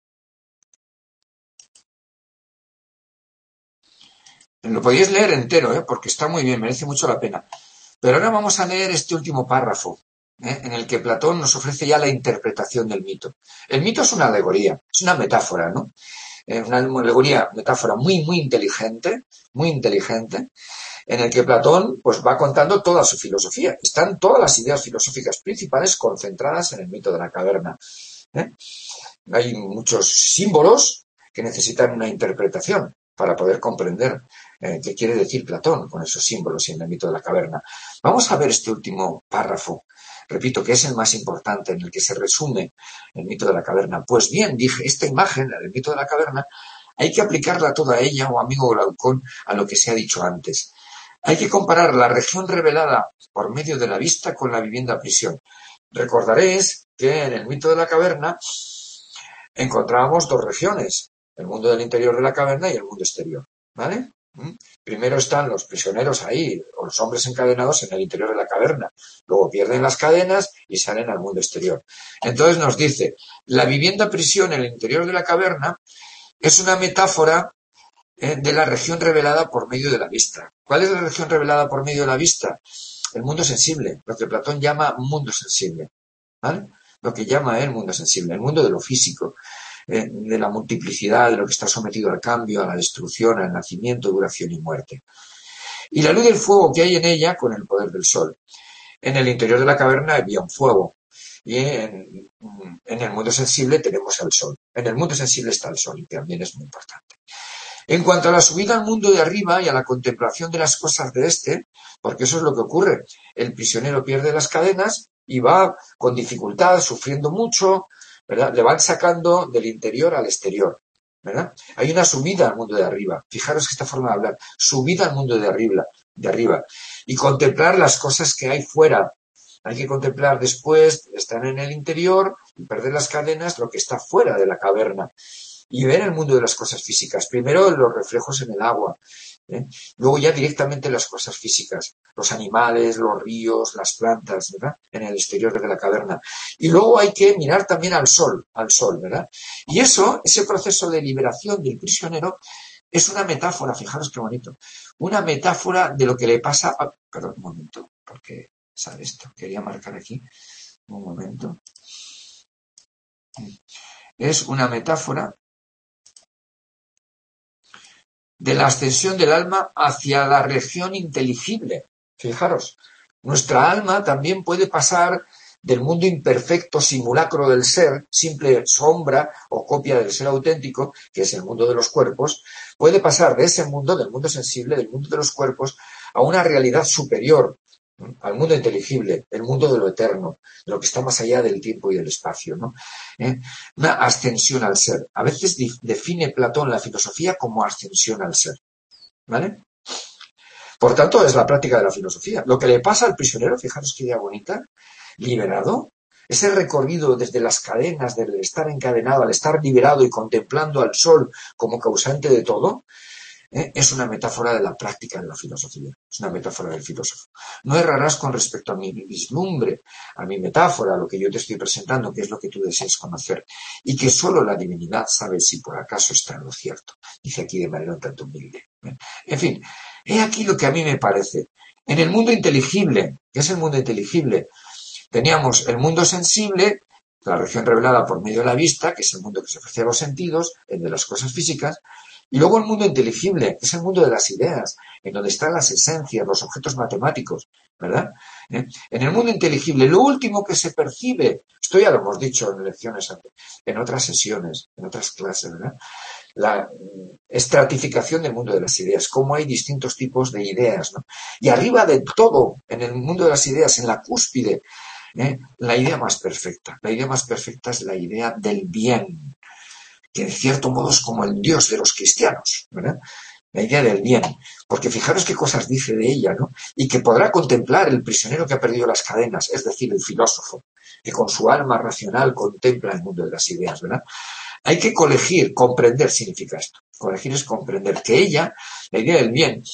S1: Lo podéis leer entero, ¿eh? Porque está muy bien, merece mucho la pena. Pero ahora vamos a leer este último párrafo, ¿eh? En el que Platón nos ofrece ya la interpretación del mito. El mito es una alegoría, es una metáfora, ¿no? Eh, una alegoría, metáfora muy, muy inteligente, muy inteligente, en el que Platón pues va contando toda su filosofía. Están todas las ideas filosóficas principales concentradas en el mito de la caverna, ¿eh? Hay muchos símbolos que necesitan una interpretación para poder comprender eh, qué quiere decir Platón con esos símbolos en el mito de la caverna. Vamos a ver este último párrafo, repito, que es el más importante, en el que se resume el mito de la caverna. Pues bien, dije, esta imagen, la del mito de la caverna, hay que aplicarla toda ella, o amigo Glaucón, a lo que se ha dicho antes. Hay que comparar la región revelada por medio de la vista con la vivienda prisión. Recordaréis que en el mito de la caverna encontrábamos dos regiones, el mundo del interior de la caverna y el mundo exterior, ¿vale? Primero están los prisioneros ahí, o los hombres encadenados en el interior de la caverna, luego pierden las cadenas y salen al mundo exterior. Entonces nos dice, la vivienda prisión en el interior de la caverna es una metáfora eh, de la región revelada por medio de la vista. ¿Cuál es la región revelada por medio de la vista? El mundo sensible, lo que Platón llama mundo sensible, ¿vale? Lo que llama él mundo sensible, el mundo de lo físico, eh, de la multiplicidad, de lo que está sometido al cambio, a la destrucción, al nacimiento, duración y muerte. Y la luz del fuego que hay en ella con el poder del sol. En el interior de la caverna había un fuego y en, en el mundo sensible tenemos el sol. En el mundo sensible está el sol y también es muy importante. En cuanto a la subida al mundo de arriba y a la contemplación de las cosas de este, porque eso es lo que ocurre, el prisionero pierde las cadenas y va con dificultad, sufriendo mucho, ¿verdad? Le van sacando del interior al exterior, ¿verdad? Hay una subida al mundo de arriba. Fijaros esta forma de hablar, subida al mundo de arriba, de arriba, y contemplar las cosas que hay fuera. Hay que contemplar después, estar en el interior y perder las cadenas, lo que está fuera de la caverna. Y ver el mundo de las cosas físicas. Primero los reflejos en el agua, ¿eh? Luego ya directamente las cosas físicas, los animales, los ríos, las plantas, ¿verdad? En el exterior de la caverna. Y luego hay que mirar también al sol, al sol, ¿verdad? Y eso, ese proceso de liberación del prisionero, es una metáfora, fijaros qué bonito, una metáfora de lo que le pasa a... Perdón, un momento, porque sale esto, quería marcar aquí, un momento. Es una metáfora de la ascensión del alma hacia la región inteligible. Fijaros, nuestra alma también puede pasar del mundo imperfecto, simulacro del ser, simple sombra o copia del ser auténtico, que es el mundo de los cuerpos, puede pasar de ese mundo, del mundo sensible, del mundo de los cuerpos, a una realidad superior, al mundo inteligible, el mundo de lo eterno, de lo que está más allá del tiempo y del espacio, ¿no? ¿Eh? Una ascensión al ser. A veces define Platón la filosofía como ascensión al ser, ¿vale? Por tanto, es la práctica de la filosofía. Lo que le pasa al prisionero, fijaros qué idea bonita, liberado, ese recorrido desde las cadenas, desde estar encadenado al estar liberado y contemplando al sol como causante de todo, ¿eh? Es una metáfora de la práctica de la filosofía, es una metáfora del filósofo. No errarás con respecto a mi vislumbre, a mi metáfora, a lo que yo te estoy presentando, que es lo que tú deseas conocer, y que solo la divinidad sabe si por acaso está en lo cierto, dice aquí de manera un tanto humilde. ¿eh? En fin, he aquí lo que a mí me parece. En el mundo inteligible, ¿qué es el mundo inteligible? Teníamos el mundo sensible, la región revelada por medio de la vista, que es el mundo que se ofrece a los sentidos, el de las cosas físicas, y luego el mundo inteligible, que es el mundo de las ideas, en donde están las esencias, los objetos matemáticos, ¿verdad? ¿Eh? En el mundo inteligible, lo último que se percibe, esto ya lo hemos dicho en lecciones, en otras sesiones, en otras clases, ¿verdad? La estratificación del mundo de las ideas, cómo hay distintos tipos de ideas, ¿no? Y arriba de todo, en el mundo de las ideas, en la cúspide, ¿eh? La idea más perfecta. La idea más perfecta es la idea del bien, que en cierto modo es como el Dios de los cristianos, ¿verdad? La idea del bien, porque fijaros qué cosas dice de ella, ¿no? Y que podrá contemplar el prisionero que ha perdido las cadenas, es decir, el filósofo, que con su alma racional contempla el mundo de las ideas, ¿verdad? Hay que colegir, comprender significa esto. Colegir es comprender que ella, la idea del bien,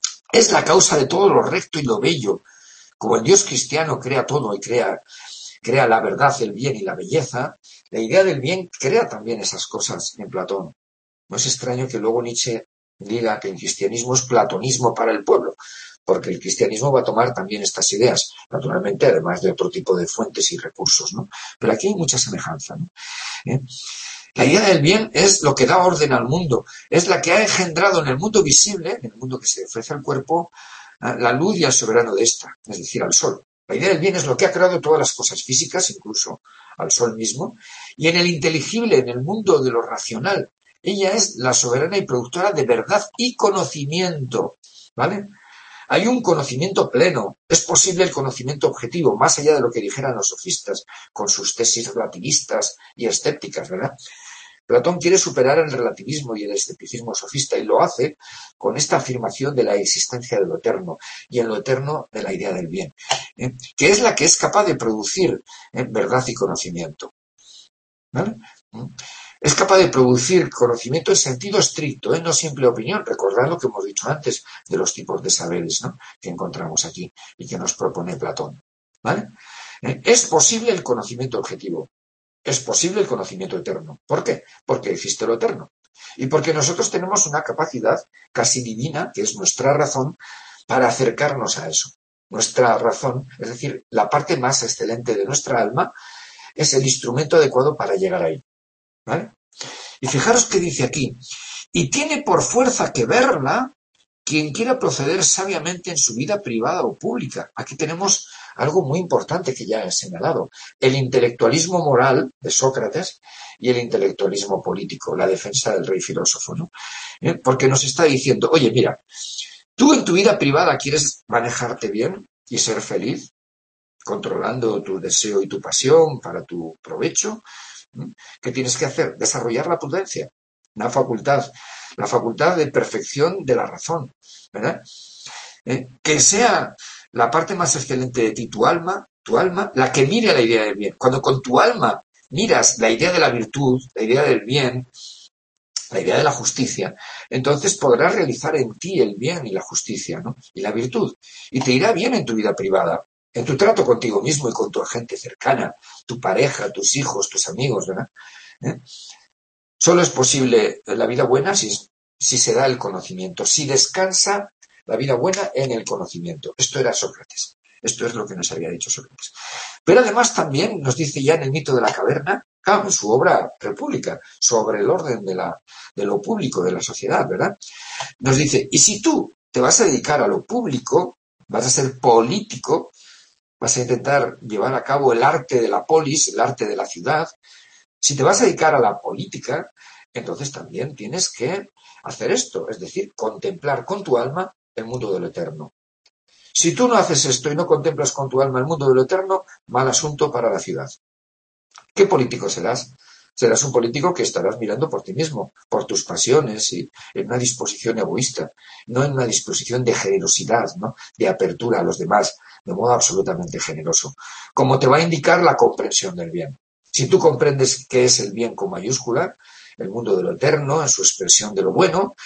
S1: es la causa de todo lo recto y lo bello. Como el Dios cristiano crea todo y crea, crea la verdad, el bien y la belleza, la idea del bien crea también esas cosas en Platón. No es extraño que luego Nietzsche diga que el cristianismo es platonismo para el pueblo, porque el cristianismo va a tomar también estas ideas, naturalmente, además de otro tipo de fuentes y recursos, ¿no? Pero aquí hay mucha semejanza, ¿no? ¿Eh? La idea del bien es lo que da orden al mundo, es la que ha engendrado en el mundo visible, en el mundo que se ofrece al cuerpo, la luz y al soberano de esta, es decir, al sol. La idea del bien es lo que ha creado todas las cosas físicas, incluso al sol mismo, y en el inteligible, en el mundo de lo racional, ella es la soberana y productora de verdad y conocimiento, ¿vale? Hay un conocimiento pleno, es posible el conocimiento objetivo, más allá de lo que dijeran los sofistas, con sus tesis relativistas y escépticas, ¿verdad? Platón quiere superar el relativismo y el escepticismo sofista y lo hace con esta afirmación de la existencia de lo eterno y en lo eterno de la idea del bien, ¿eh? Que es la que es capaz de producir ¿eh? verdad y conocimiento, ¿vale? Es capaz de producir conocimiento en sentido estricto, ¿eh? No simple opinión. Recordad lo que hemos dicho antes de los tipos de saberes, ¿no? Que encontramos aquí y que nos propone Platón, ¿vale? ¿Eh? Es posible el conocimiento objetivo. Es posible el conocimiento eterno. ¿Por qué? Porque existe lo eterno. Y porque nosotros tenemos una capacidad casi divina, que es nuestra razón, para acercarnos a eso. Nuestra razón, es decir, la parte más excelente de nuestra alma, es el instrumento adecuado para llegar ahí. ¿Vale? Y fijaros que dice aquí, y tiene por fuerza que verla quien quiera proceder sabiamente en su vida privada o pública. Aquí tenemos algo muy importante que ya he señalado, el intelectualismo moral de Sócrates y el intelectualismo político, la defensa del rey filósofo, ¿no? ¿Eh? Porque nos está diciendo, oye, mira, tú en tu vida privada quieres manejarte bien y ser feliz, controlando tu deseo y tu pasión para tu provecho. ¿Qué tienes que hacer? Desarrollar la prudencia, una facultad, la facultad de perfección de la razón, ¿verdad? ¿Eh? Que sea la parte más excelente de ti, tu alma, tu alma, la que mire la idea del bien. Cuando con tu alma miras la idea de la virtud, la idea del bien, la idea de la justicia, entonces podrás realizar en ti el bien y la justicia, ¿no? Y la virtud. Y te irá bien en tu vida privada, en tu trato contigo mismo y con tu gente cercana, tu pareja, tus hijos, tus amigos, ¿verdad? ¿Eh? Solo es posible la vida buena si, si se da el conocimiento, si descansa la vida buena en el conocimiento. Esto era Sócrates. Esto es lo que nos había dicho Sócrates. Pero además también nos dice ya en el mito de la caverna, claro, en su obra República, sobre el orden de, la, de lo público, de la sociedad, ¿verdad? Nos dice, y si tú te vas a dedicar a lo público, vas a ser político, vas a intentar llevar a cabo el arte de la polis, el arte de la ciudad, si te vas a dedicar a la política, entonces también tienes que hacer esto, es decir, contemplar con tu alma el mundo de lo eterno. Si tú no haces esto y no contemplas con tu alma el mundo de lo eterno, mal asunto para la ciudad. ¿Qué político serás? Serás un político que estarás mirando por ti mismo, por tus pasiones y en una disposición egoísta, no en una disposición de generosidad, ¿no? De apertura a los demás, de modo absolutamente generoso, como te va a indicar la comprensión del bien. Si tú comprendes qué es el bien con mayúscula, el mundo de lo eterno, en su expresión de lo bueno,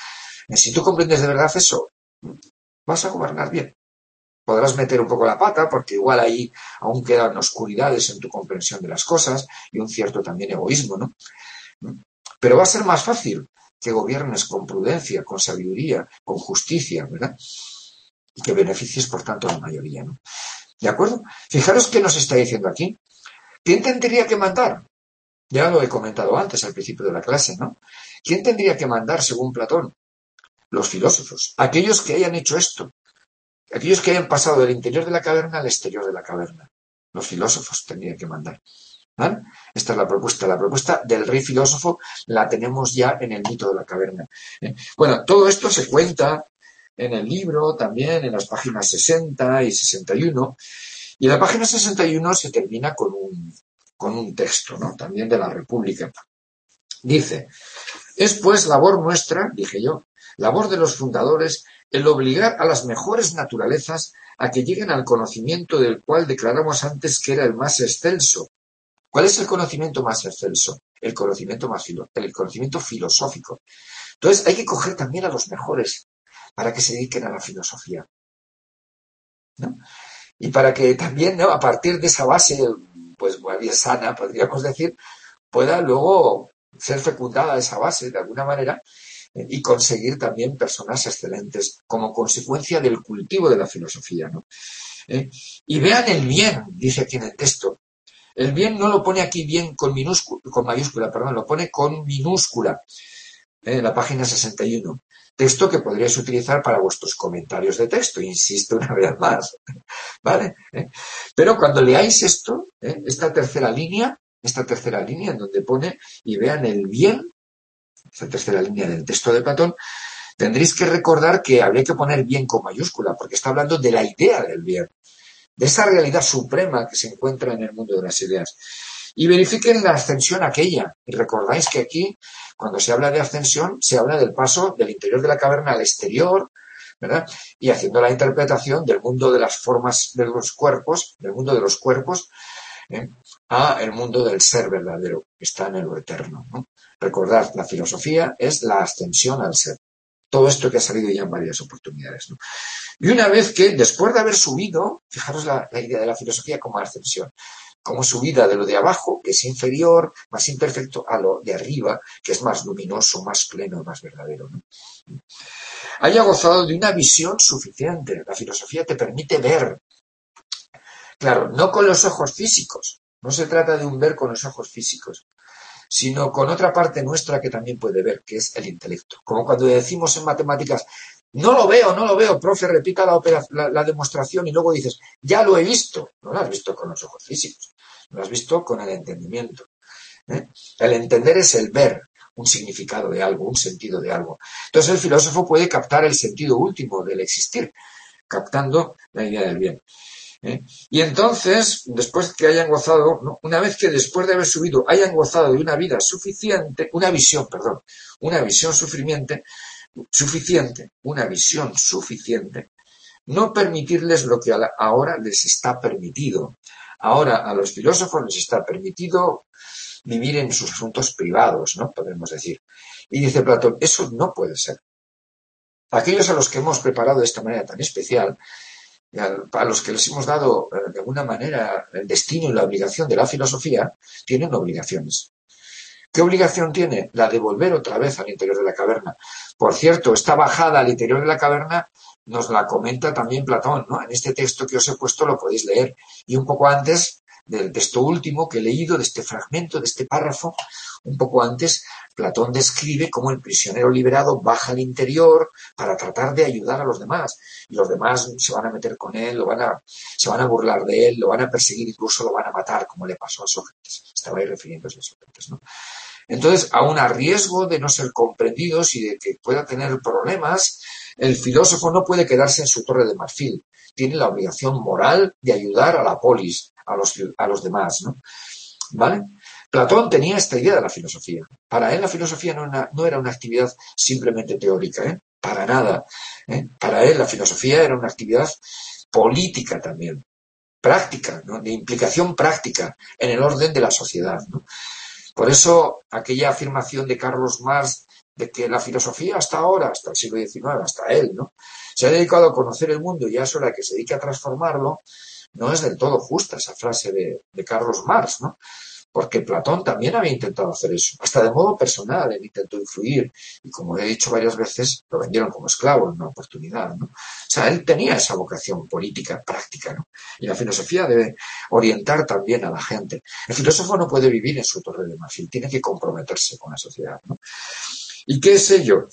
S1: Si tú comprendes de verdad eso, vas a gobernar bien. Podrás meter un poco la pata porque igual ahí aún quedan oscuridades en tu comprensión de las cosas y un cierto también egoísmo, ¿no? Pero va a ser más fácil que gobiernes con prudencia, con sabiduría, con justicia, ¿verdad? Y que beneficies, por tanto, a la mayoría, ¿no? ¿De acuerdo? Fijaros qué nos está diciendo aquí. ¿Quién tendría que mandar? Ya lo he comentado antes, al principio de la clase, ¿no? ¿Quién tendría que mandar, según Platón? Los filósofos. Aquellos que hayan hecho esto. Aquellos que hayan pasado del interior de la caverna al exterior de la caverna. Los filósofos tendrían que mandar. ¿Vale? Esta es la propuesta. La propuesta del rey filósofo la tenemos ya en el mito de la caverna. ¿Eh? Bueno, todo esto se cuenta en el libro también, en las páginas sesenta y sesenta y uno. Y en la página sesenta y uno se termina con un, con un texto, ¿no? También de la República. Dice, es pues labor nuestra, dije yo, labor de los fundadores, el obligar a las mejores naturalezas a que lleguen al conocimiento del cual declaramos antes que era el más excelso. ¿Cuál es el conocimiento más excelso? El conocimiento más filo, el conocimiento filosófico. Entonces hay que coger también a los mejores para que se dediquen a la filosofía, ¿no? Y para que también, ¿no?, a partir de esa base, pues bien sana, podríamos decir, pueda luego ser fecundada esa base de alguna manera eh, y conseguir también personas excelentes como consecuencia del cultivo de la filosofía, ¿no? Eh, y vean el bien, dice aquí en el texto. El bien no lo pone aquí bien con minúscula, con mayúscula, perdón, lo pone con minúscula eh, en la página sesenta y uno. Texto que podríais utilizar para vuestros comentarios de texto, insisto una vez más, ¿vale? ¿Eh? Pero cuando leáis esto, ¿eh?, esta tercera línea, esta tercera línea en donde pone y vean el bien, esta tercera línea del texto de Platón, tendréis que recordar que habría que poner bien con mayúscula, porque está hablando de la idea del bien, de esa realidad suprema que se encuentra en el mundo de las ideas. Y verifiquen la ascensión aquella. Y recordáis que aquí, cuando se habla de ascensión, se habla del paso del interior de la caverna al exterior, ¿verdad? Y haciendo la interpretación del mundo de las formas de los cuerpos, del mundo de los cuerpos, ¿eh?, a el mundo del ser verdadero, que está en lo eterno, ¿no? Recordad, la filosofía es la ascensión al ser. Todo esto que ha salido ya en varias oportunidades, ¿no? Y una vez que, después de haber subido, fijaros la, la idea de la filosofía como ascensión, como subida de lo de abajo, que es inferior, más imperfecto, a lo de arriba, que es más luminoso, más pleno, más verdadero, ¿no? Haya gozado de una visión suficiente. La filosofía te permite ver. Claro, no con los ojos físicos. No se trata de un ver con los ojos físicos, sino con otra parte nuestra que también puede ver, que es el intelecto. Como cuando decimos en matemáticas, no lo veo, no lo veo, profe, repita la, la, la demostración y luego dices, ya lo he visto. No lo has visto con los ojos físicos, lo has visto con el entendimiento, ¿eh? El entender es el ver un significado de algo, un sentido de algo. Entonces el filósofo puede captar el sentido último del existir, captando la idea del bien. ¿Eh? Y entonces, después que hayan gozado, ¿no?, una vez que después de haber subido hayan gozado de una vida suficiente, una visión, perdón, una visión suficiente, suficiente, una visión suficiente, no permitirles lo que ahora les está permitido. Ahora a los filósofos les está permitido vivir en sus asuntos privados, ¿no?, podemos decir. Y dice Platón, eso no puede ser. Aquellos a los que hemos preparado de esta manera tan especial, a los que les hemos dado de alguna manera el destino y la obligación de la filosofía, tienen obligaciones. ¿Qué obligación tiene? La de volver otra vez al interior de la caverna. Por cierto, esta bajada al interior de la caverna nos la comenta también Platón, ¿no? En este texto que os he puesto lo podéis leer. Y un poco antes del texto último que he leído, de este fragmento, de este párrafo, un poco antes, Platón describe cómo el prisionero liberado baja al interior para tratar de ayudar a los demás. Y los demás se van a meter con él, lo van a, se van a burlar de él, lo van a perseguir, incluso lo van a matar, como le pasó a Sócrates. Estaba ahí refiriéndose a Sócrates, ¿no? Entonces, aun a riesgo de no ser comprendidos y de que pueda tener problemas, el filósofo no puede quedarse en su torre de marfil. Tiene la obligación moral de ayudar a la polis, a los, a los demás, ¿no? ¿Vale? Platón tenía esta idea de la filosofía. Para él la filosofía no, una, no era una actividad simplemente teórica, ¿eh? Para nada, ¿eh? Para él la filosofía era una actividad política también, práctica, ¿no?, de implicación práctica en el orden de la sociedad, ¿no? Por eso aquella afirmación de Carlos Marx de que la filosofía hasta ahora, hasta el siglo diecinueve, hasta él, ¿no?, se ha dedicado a conocer el mundo y ya es hora que se dedique a transformarlo, no es del todo justa esa frase de, de Carlos Marx, ¿no? Porque Platón también había intentado hacer eso, hasta de modo personal, él intentó influir, y como he dicho varias veces, lo vendieron como esclavo en una oportunidad, ¿no? O sea, él tenía esa vocación política, práctica, ¿no? Y la filosofía debe orientar también a la gente. El filósofo no puede vivir en su torre de marfil, tiene que comprometerse con la sociedad, ¿no? ¿Y qué es ello?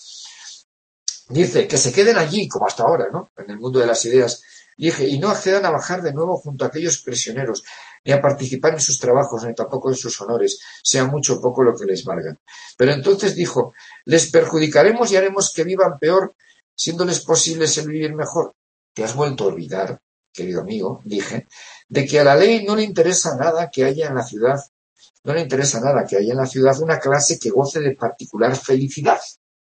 S1: Dice que se queden allí, como hasta ahora, ¿no?, en el mundo de las ideas, dije, y no accedan a bajar de nuevo junto a aquellos prisioneros, ni a participar en sus trabajos, ni tampoco en sus honores, sea mucho o poco lo que les valgan. Pero entonces dijo, les perjudicaremos y haremos que vivan peor, siéndoles posibles el vivir mejor. Te has vuelto a olvidar, querido amigo, dije, de que a la ley no le interesa nada que haya en la ciudad, no le interesa nada que haya en la ciudad una clase que goce de particular felicidad.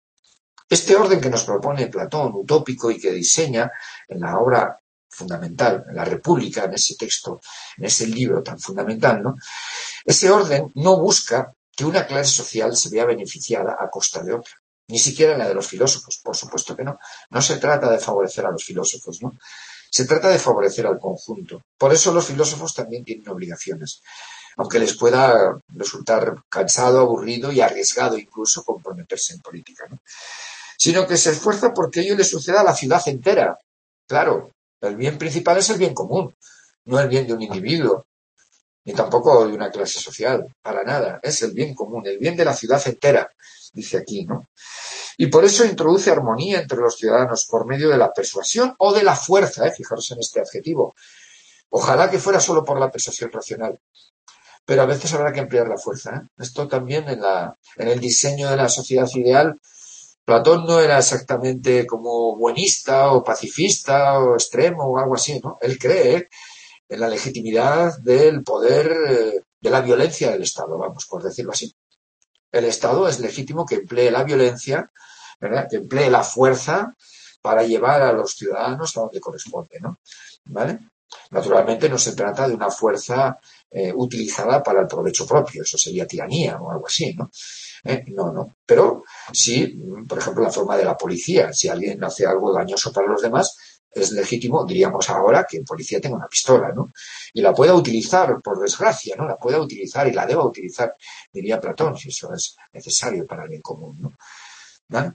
S1: Este orden que nos propone Platón, utópico, y que diseña en la obra fundamental, en la República, en ese texto, en ese libro tan fundamental, ¿no?, ese orden no busca que una clase social se vea beneficiada a costa de otra, ni siquiera la de los filósofos, por supuesto que no. No se trata de favorecer a los filósofos, ¿no? Se trata de favorecer al conjunto. Por eso los filósofos también tienen obligaciones, aunque les pueda resultar cansado, aburrido y arriesgado incluso comprometerse en política, ¿no?, sino que se esfuerza porque ello le suceda a la ciudad entera. Claro, el bien principal es el bien común, no el bien de un individuo, ni tampoco de una clase social, para nada, es el bien común, el bien de la ciudad entera, dice aquí, ¿no? Y por eso introduce armonía entre los ciudadanos por medio de la persuasión o de la fuerza, ¿eh? Fijaros en este adjetivo. Ojalá que fuera solo por la persuasión racional, pero a veces habrá que emplear la fuerza, ¿eh? Esto también en, la, en el diseño de la sociedad ideal, Platón no era exactamente como buenista o pacifista o extremo o algo así, ¿no? Él cree en la legitimidad del poder, eh, de la violencia del Estado, vamos, por decirlo así. El Estado es legítimo que emplee la violencia, ¿verdad?, que emplee la fuerza para llevar a los ciudadanos a donde corresponde, ¿no? ¿Vale? Naturalmente no se trata de una fuerza eh, utilizada para el provecho propio, eso sería tiranía o algo así, ¿no? ¿Eh? No, no. Pero sí, por ejemplo, la forma de la policía. Si alguien hace algo dañoso para los demás, es legítimo, diríamos ahora, que el policía tenga una pistola, ¿no? Y la pueda utilizar, por desgracia, ¿no? La pueda utilizar y la deba utilizar, diría Platón, si eso es necesario para el bien común, ¿no? ¿Vale?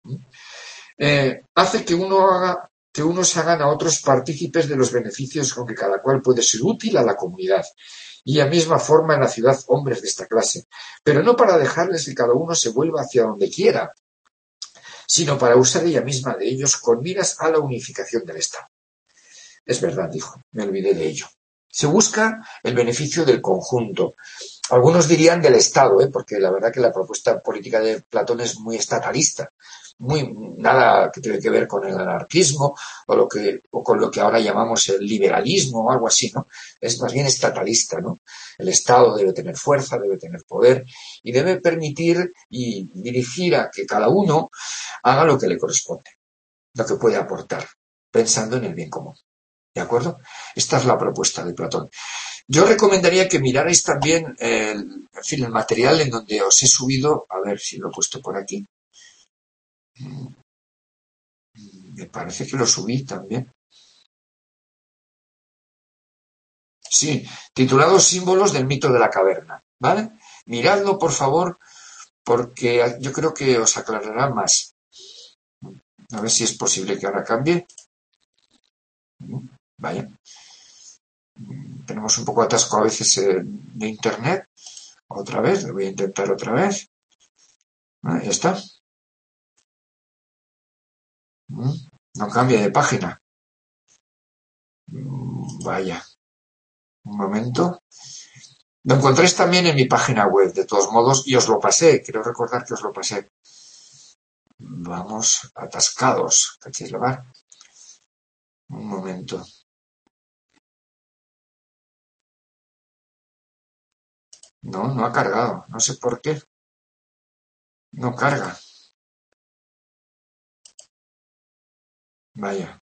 S1: Eh, hace que uno haga, que unos hagan a otros partícipes de los beneficios con que cada cual puede ser útil a la comunidad. Y a misma forma en la ciudad hombres de esta clase, pero no para dejarles que cada uno se vuelva hacia donde quiera, sino para usar ella misma de ellos con miras a la unificación del Estado. Es verdad, dijo, me olvidé de ello. Se busca el beneficio del conjunto. Algunos dirían del Estado, ¿eh? Porque la verdad que la propuesta política de Platón es muy estatalista, muy nada que tiene que ver con el anarquismo o lo que o con lo que ahora llamamos el liberalismo o algo así, ¿no? Es más bien estatalista, ¿no? El Estado debe tener fuerza, debe tener poder y debe permitir y dirigir a que cada uno haga lo que le corresponde, lo que puede aportar, pensando en el bien común. ¿De acuerdo? Esta es la propuesta de Platón. Yo recomendaría que mirarais también el, en fin, el material en donde os he subido, a ver si lo he puesto por aquí. Me parece que lo subí también. Sí, titulado Símbolos del mito de la caverna, ¿vale? Miradlo, por favor, porque yo creo que os aclarará más. A ver si es posible que ahora cambie. Vaya. Tenemos un poco atasco a veces de internet. Otra vez, lo voy a intentar otra vez. Ah, ya está. No cambia de página. Vaya. Un momento. Lo encontréis también en mi página web, de todos modos, y os lo pasé. Quiero recordar que os lo pasé. Vamos, atascados. ¿Cachéis la mar? Un momento. No, no ha cargado. No sé por qué. No carga. Vaya.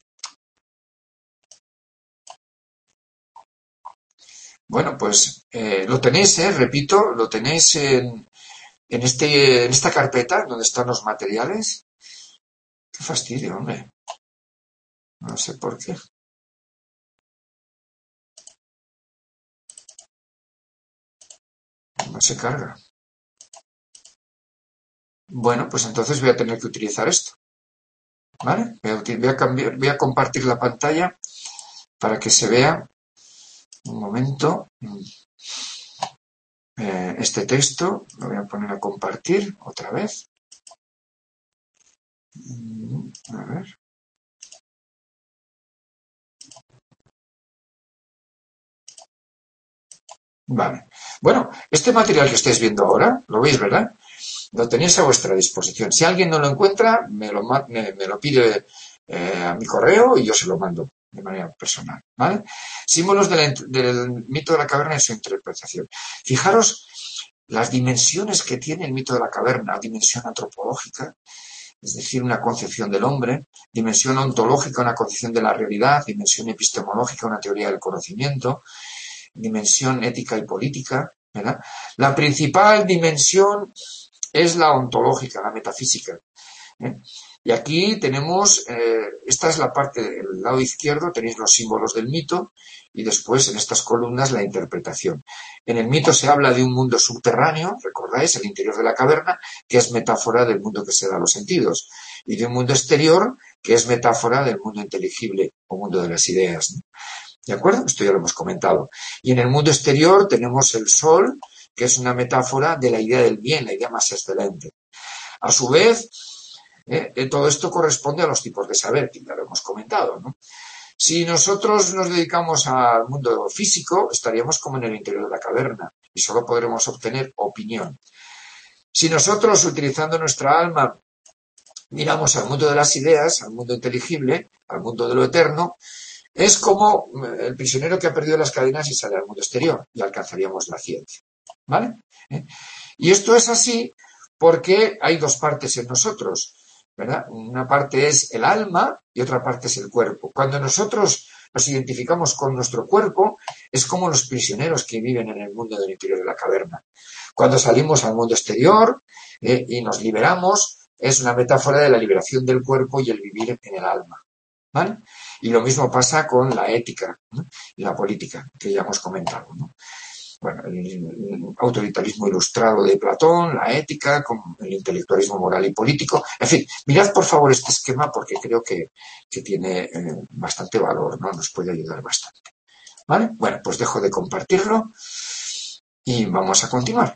S1: Bueno, pues eh, lo tenéis, eh, repito, lo tenéis en, en, este, en esta carpeta donde están los materiales. Qué fastidio, hombre. No sé por qué. No se carga. Bueno, pues entonces voy a tener que utilizar esto. ¿Vale? Voy a, voy a, cambiar, voy a compartir la pantalla para que se vea un momento eh, este texto. Lo voy a poner a compartir otra vez. A ver. Vale. Bueno, este material que estáis viendo ahora, lo veis, ¿verdad? Lo tenéis a vuestra disposición. Si alguien no lo encuentra, me lo, me, me lo pide eh, a mi correo y yo se lo mando de manera personal, ¿vale? Símbolos de la, del mito de la caverna y su interpretación. Fijaros las dimensiones que tiene el mito de la caverna, dimensión antropológica, es decir, una concepción del hombre, dimensión ontológica, una concepción de la realidad, dimensión epistemológica, una teoría del conocimiento, dimensión ética y política, ¿verdad? La principal dimensión es la ontológica, la metafísica. ¿eh? Y aquí tenemos, eh, esta es la parte del lado izquierdo, tenéis los símbolos del mito y después en estas columnas la interpretación. En el mito se habla de un mundo subterráneo, recordáis, el interior de la caverna, que es metáfora del mundo que se da a los sentidos, y de un mundo exterior, que es metáfora del mundo inteligible o mundo de las ideas. ¿no? ¿De acuerdo? Esto ya lo hemos comentado. Y en el mundo exterior tenemos el sol, que es una metáfora de la idea del bien, la idea más excelente. A su vez, eh, todo esto corresponde a los tipos de saber, que ya lo hemos comentado, ¿no? Si nosotros nos dedicamos al mundo físico, estaríamos como en el interior de la caverna y solo podremos obtener opinión. Si nosotros, utilizando nuestra alma, miramos al mundo de las ideas, al mundo inteligible, al mundo de lo eterno, es como el prisionero que ha perdido las cadenas y sale al mundo exterior y alcanzaríamos la ciencia. ¿Vale? ¿Eh? Y esto es así porque hay dos partes en nosotros, ¿verdad? Una parte es el alma y otra parte es el cuerpo. Cuando nosotros nos identificamos con nuestro cuerpo, es como los prisioneros que viven en el mundo del interior de la caverna. Cuando salimos al mundo exterior eh, y nos liberamos, es una metáfora de la liberación del cuerpo y el vivir en el alma. ¿Vale? Y lo mismo pasa con la ética, ¿no? Y la política, que ya hemos comentado, ¿no? Bueno, el autoritarismo ilustrado de Platón, la ética, el intelectualismo moral y político. En fin, mirad por favor este esquema porque creo que, que tiene eh, bastante valor, ¿no? Nos puede ayudar bastante. ¿Vale? Bueno, pues dejo de compartirlo y vamos a continuar.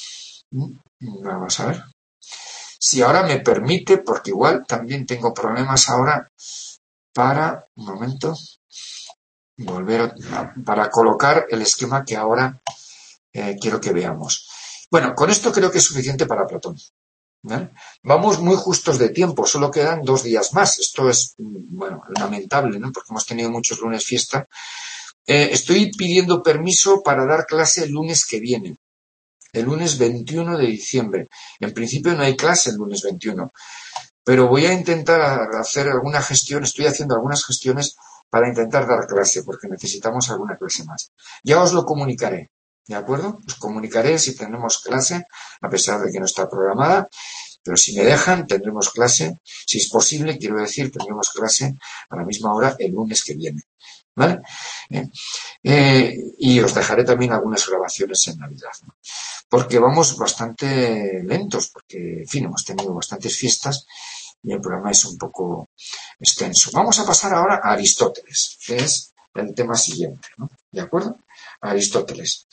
S1: Vamos a ver. Si ahora me permite, porque igual también tengo problemas ahora para, un momento, volver a, para colocar el esquema que ahora eh, quiero que veamos. Bueno, con esto creo que es suficiente para Platón. ¿Vale? Vamos muy justos de tiempo, solo quedan dos días más. Esto es, bueno, lamentable, ¿no? Porque hemos tenido muchos lunes fiesta. Eh, estoy pidiendo permiso para dar clase el lunes que viene, el lunes veintiuno de diciembre. En principio no hay clase el lunes veintiuno, pero voy a intentar hacer alguna gestión, estoy haciendo algunas gestiones para intentar dar clase, porque necesitamos alguna clase más. Ya os lo comunicaré, ¿de acuerdo? Os comunicaré si tenemos clase, a pesar de que no está programada, pero si me dejan, tendremos clase, si es posible, quiero decir, tendremos clase a la misma hora el lunes que viene, ¿vale? Eh, eh, y os dejaré también algunas grabaciones en Navidad, ¿no? Porque vamos bastante lentos, porque, en fin, hemos tenido bastantes fiestas y el programa es un poco extenso. Vamos a pasar ahora a Aristóteles, que es el tema siguiente, ¿no? ¿De acuerdo? Aristóteles.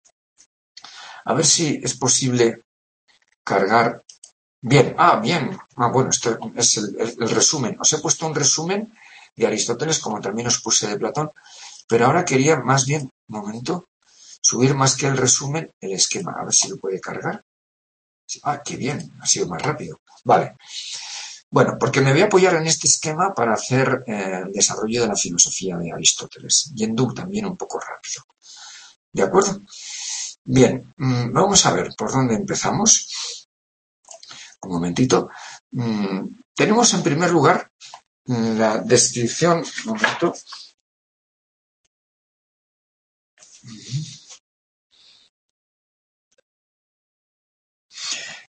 S1: A ver si es posible cargar. Bien, ah, bien. Ah, bueno, esto es el, el, el resumen. Os he puesto un resumen de Aristóteles, como también os puse de Platón, pero ahora quería más bien, un momento, subir más que el resumen, el esquema. A ver si lo puede cargar. Ah, qué bien, ha sido más rápido. Vale. Bueno, porque me voy a apoyar en este esquema para hacer eh, el desarrollo de la filosofía de Aristóteles, yendo también un poco rápido. ¿De acuerdo? Bien, mmm, vamos a ver por dónde empezamos. Un momentito. Mm, tenemos en primer lugar la descripción. Un momento.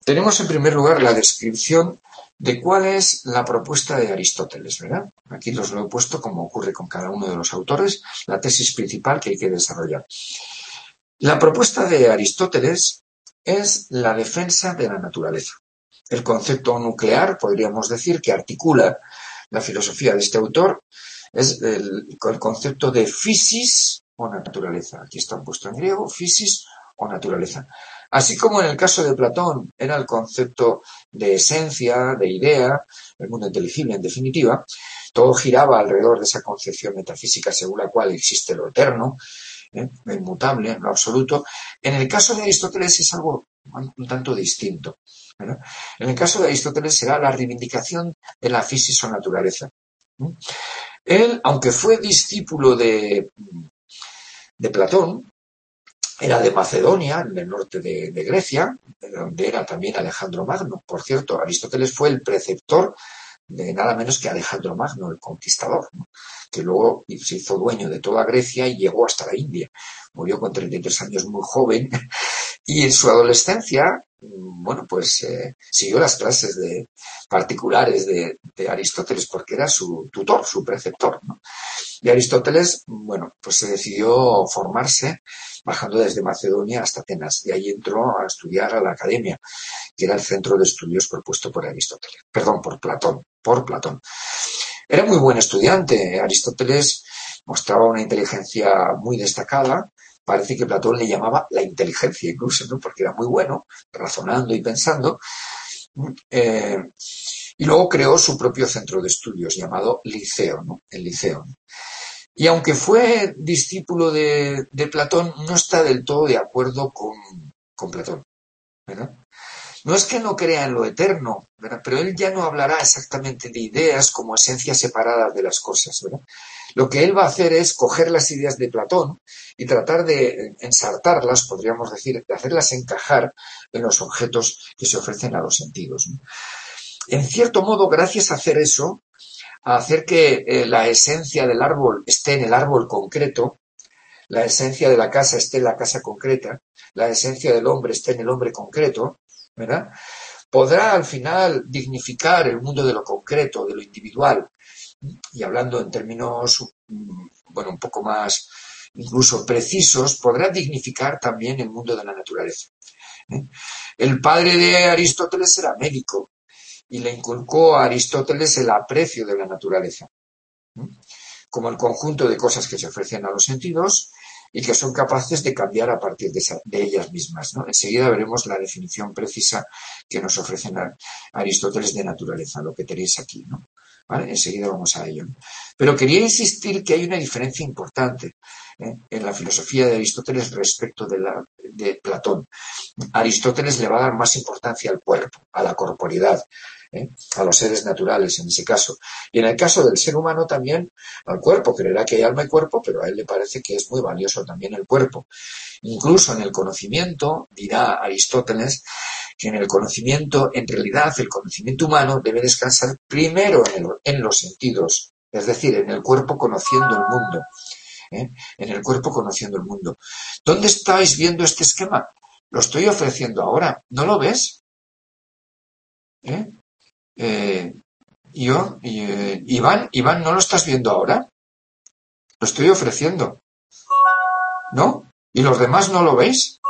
S1: tenemos en primer lugar la descripción de cuál es la propuesta de Aristóteles, ¿verdad? Aquí los lo he puesto como ocurre con cada uno de los autores, la tesis principal que hay que desarrollar. La propuesta de Aristóteles es la defensa de la naturaleza. El concepto nuclear, podríamos decir, que articula la filosofía de este autor, es el, el concepto de physis o naturaleza. Aquí está puesto en griego, physis o naturaleza. Así como en el caso de Platón era el concepto de esencia, de idea, el mundo inteligible en definitiva, todo giraba alrededor de esa concepción metafísica según la cual existe lo eterno, ¿eh? Lo inmutable, lo absoluto. En el caso de Aristóteles es algo un tanto distinto, ¿verdad? En el caso de Aristóteles será la reivindicación de la physis o naturaleza. ¿Mm? Él, aunque fue discípulo de, de Platón, era de Macedonia, en el norte de, de Grecia, de donde era también Alejandro Magno. Por cierto, Aristóteles fue el preceptor de nada menos que Alejandro Magno, el conquistador, ¿no? Que luego se hizo dueño de toda Grecia y llegó hasta la India. Murió con treinta y tres años, muy joven, y en su adolescencia, bueno, pues eh, siguió las clases de, particulares de, de Aristóteles porque era su tutor, su preceptor, ¿no? Y Aristóteles, bueno, pues se decidió formarse bajando desde Macedonia hasta Atenas y ahí entró a estudiar a la academia, que era el centro de estudios propuesto por Aristóteles, perdón, por Platón, por Platón. Era muy buen estudiante. Aristóteles mostraba una inteligencia muy destacada. Parece que Platón le llamaba la inteligencia incluso, ¿no? Porque era muy bueno, razonando y pensando. Eh, y luego creó su propio centro de estudios llamado Liceo, ¿no? El Liceo. Y aunque fue discípulo de, de Platón, no está del todo de acuerdo con, con Platón, ¿verdad? No es que no crea en lo eterno, ¿verdad? Pero él ya no hablará exactamente de ideas como esencias separadas de las cosas, ¿verdad? Lo que él va a hacer es coger las ideas de Platón y tratar de ensartarlas, podríamos decir, de hacerlas encajar en los objetos que se ofrecen a los sentidos, ¿no? En cierto modo, gracias a hacer eso, a hacer que eh, la esencia del árbol esté en el árbol concreto, la esencia de la casa esté en la casa concreta, la esencia del hombre esté en el hombre concreto, ¿verdad? Podrá al final dignificar el mundo de lo concreto, de lo individual, y hablando en términos, bueno, un poco más incluso precisos, podrá dignificar también el mundo de la naturaleza, ¿eh? El padre de Aristóteles era médico y le inculcó a Aristóteles el aprecio de la naturaleza, ¿eh? Como el conjunto de cosas que se ofrecen a los sentidos y que son capaces de cambiar a partir de, esa, de ellas mismas, ¿no? Enseguida veremos la definición precisa que nos ofrecen a Aristóteles de naturaleza, lo que tenéis aquí, ¿no? ¿Vale? Enseguida vamos a ello, ¿no? Pero quería insistir que hay una diferencia importante, ¿eh? En la filosofía de Aristóteles respecto de, la, de Platón. Aristóteles le va a dar más importancia al cuerpo, a la corporeidad, ¿eh? A los seres naturales en ese caso. Y en el caso del ser humano también al cuerpo. Creerá que hay alma y cuerpo, pero a él le parece que es muy valioso también el cuerpo. Incluso en el conocimiento, dirá Aristóteles, que en el conocimiento, en realidad, el conocimiento humano debe descansar primero en, el, en los sentidos, es decir, en el cuerpo conociendo el mundo, ¿eh? En el cuerpo conociendo el mundo. ¿Dónde estáis viendo este esquema? Lo estoy ofreciendo ahora. ¿No lo ves? ¿Eh? Eh, yo, eh, Iván, Iván, ¿no lo estás viendo ahora? Lo estoy ofreciendo. ¿No? ¿Y los demás no lo veis?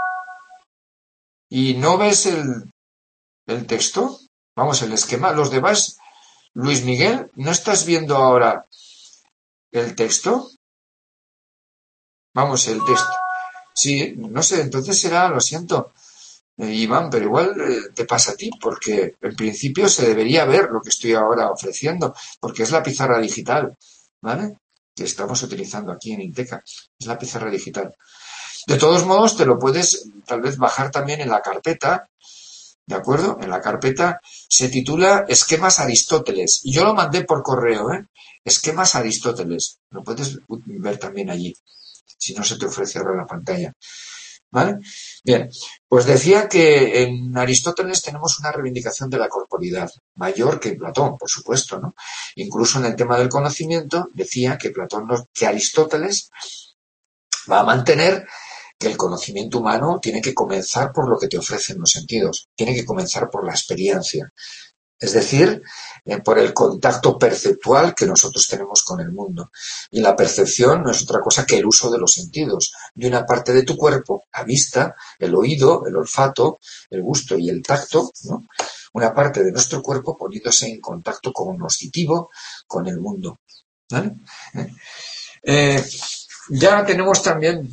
S1: ¿Y no ves el, el texto? Vamos, el esquema. Los demás, Luis Miguel, ¿no estás viendo ahora el texto? Vamos, el texto. Sí, no sé, entonces será, lo siento, eh, Iván, pero igual eh, te pasa a ti, porque en principio se debería ver lo que estoy ahora ofreciendo, porque es la pizarra digital, ¿vale? Que estamos utilizando aquí en Inteca. Es la pizarra digital. De todos modos, te lo puedes tal vez bajar también en la carpeta, ¿de acuerdo? En la carpeta se titula Esquemas Aristóteles. Y yo lo mandé por correo, ¿eh? Esquemas Aristóteles. Lo puedes ver también allí, si no se te ofrece ahora la pantalla. ¿Vale? Bien, pues decía que en Aristóteles tenemos una reivindicación de la corporeidad, mayor que en Platón, por supuesto, ¿no? Incluso en el tema del conocimiento decía que Platón, que Aristóteles va a mantener que el conocimiento humano tiene que comenzar por lo que te ofrecen los sentidos, tiene que comenzar por la experiencia. Es decir, eh, por el contacto perceptual que nosotros tenemos con el mundo. Y la percepción no es otra cosa que el uso de los sentidos, de una parte de tu cuerpo, la vista, el oído, el olfato, el gusto y el tacto, ¿no? Una parte de nuestro cuerpo poniéndose en contacto cognitivo con el mundo, ¿vale? Eh, ya tenemos también,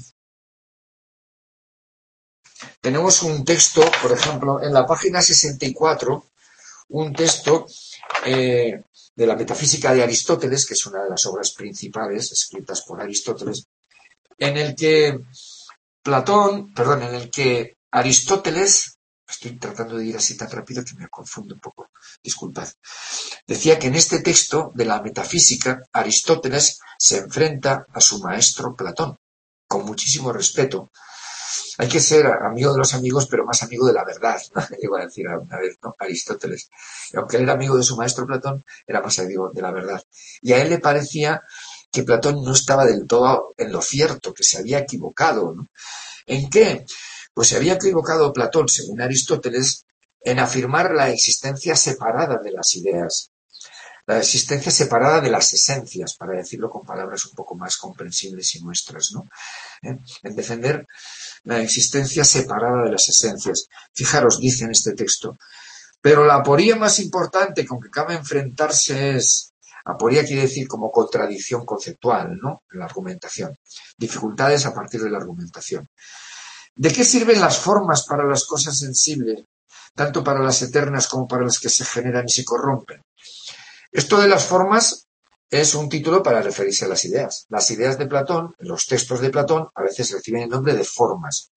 S1: tenemos un texto, por ejemplo, en la página sesenta y cuatro, un texto eh, de la Metafísica de Aristóteles, que es una de las obras principales escritas por Aristóteles, en el que Platón, perdón, en el que Aristóteles, estoy tratando de ir así tan rápido que me confundo un poco, disculpad, decía que en este texto de la Metafísica Aristóteles se enfrenta a su maestro Platón, con muchísimo respeto. Hay que ser amigo de los amigos, pero más amigo de la verdad, ¿no? Iba a decir una vez, ¿no? Aristóteles. Y aunque él era amigo de su maestro Platón, era más amigo de la verdad. Y a él le parecía que Platón no estaba del todo en lo cierto, que se había equivocado, ¿no? ¿En qué? Pues se había equivocado Platón, según Aristóteles, en afirmar la existencia separada de las ideas, la existencia separada de las esencias, para decirlo con palabras un poco más comprensibles y nuestras, ¿no? ¿Eh? En defender la existencia separada de las esencias. Fijaros, dice en este texto, pero la aporía más importante con que cabe enfrentarse es, aporía quiere decir como contradicción conceptual, ¿no? En la argumentación. Dificultades a partir de la argumentación. ¿De qué sirven las formas para las cosas sensibles, tanto para las eternas como para las que se generan y se corrompen? Esto de las formas es un título para referirse a las ideas. Las ideas de Platón, los textos de Platón, a veces reciben el nombre de formas.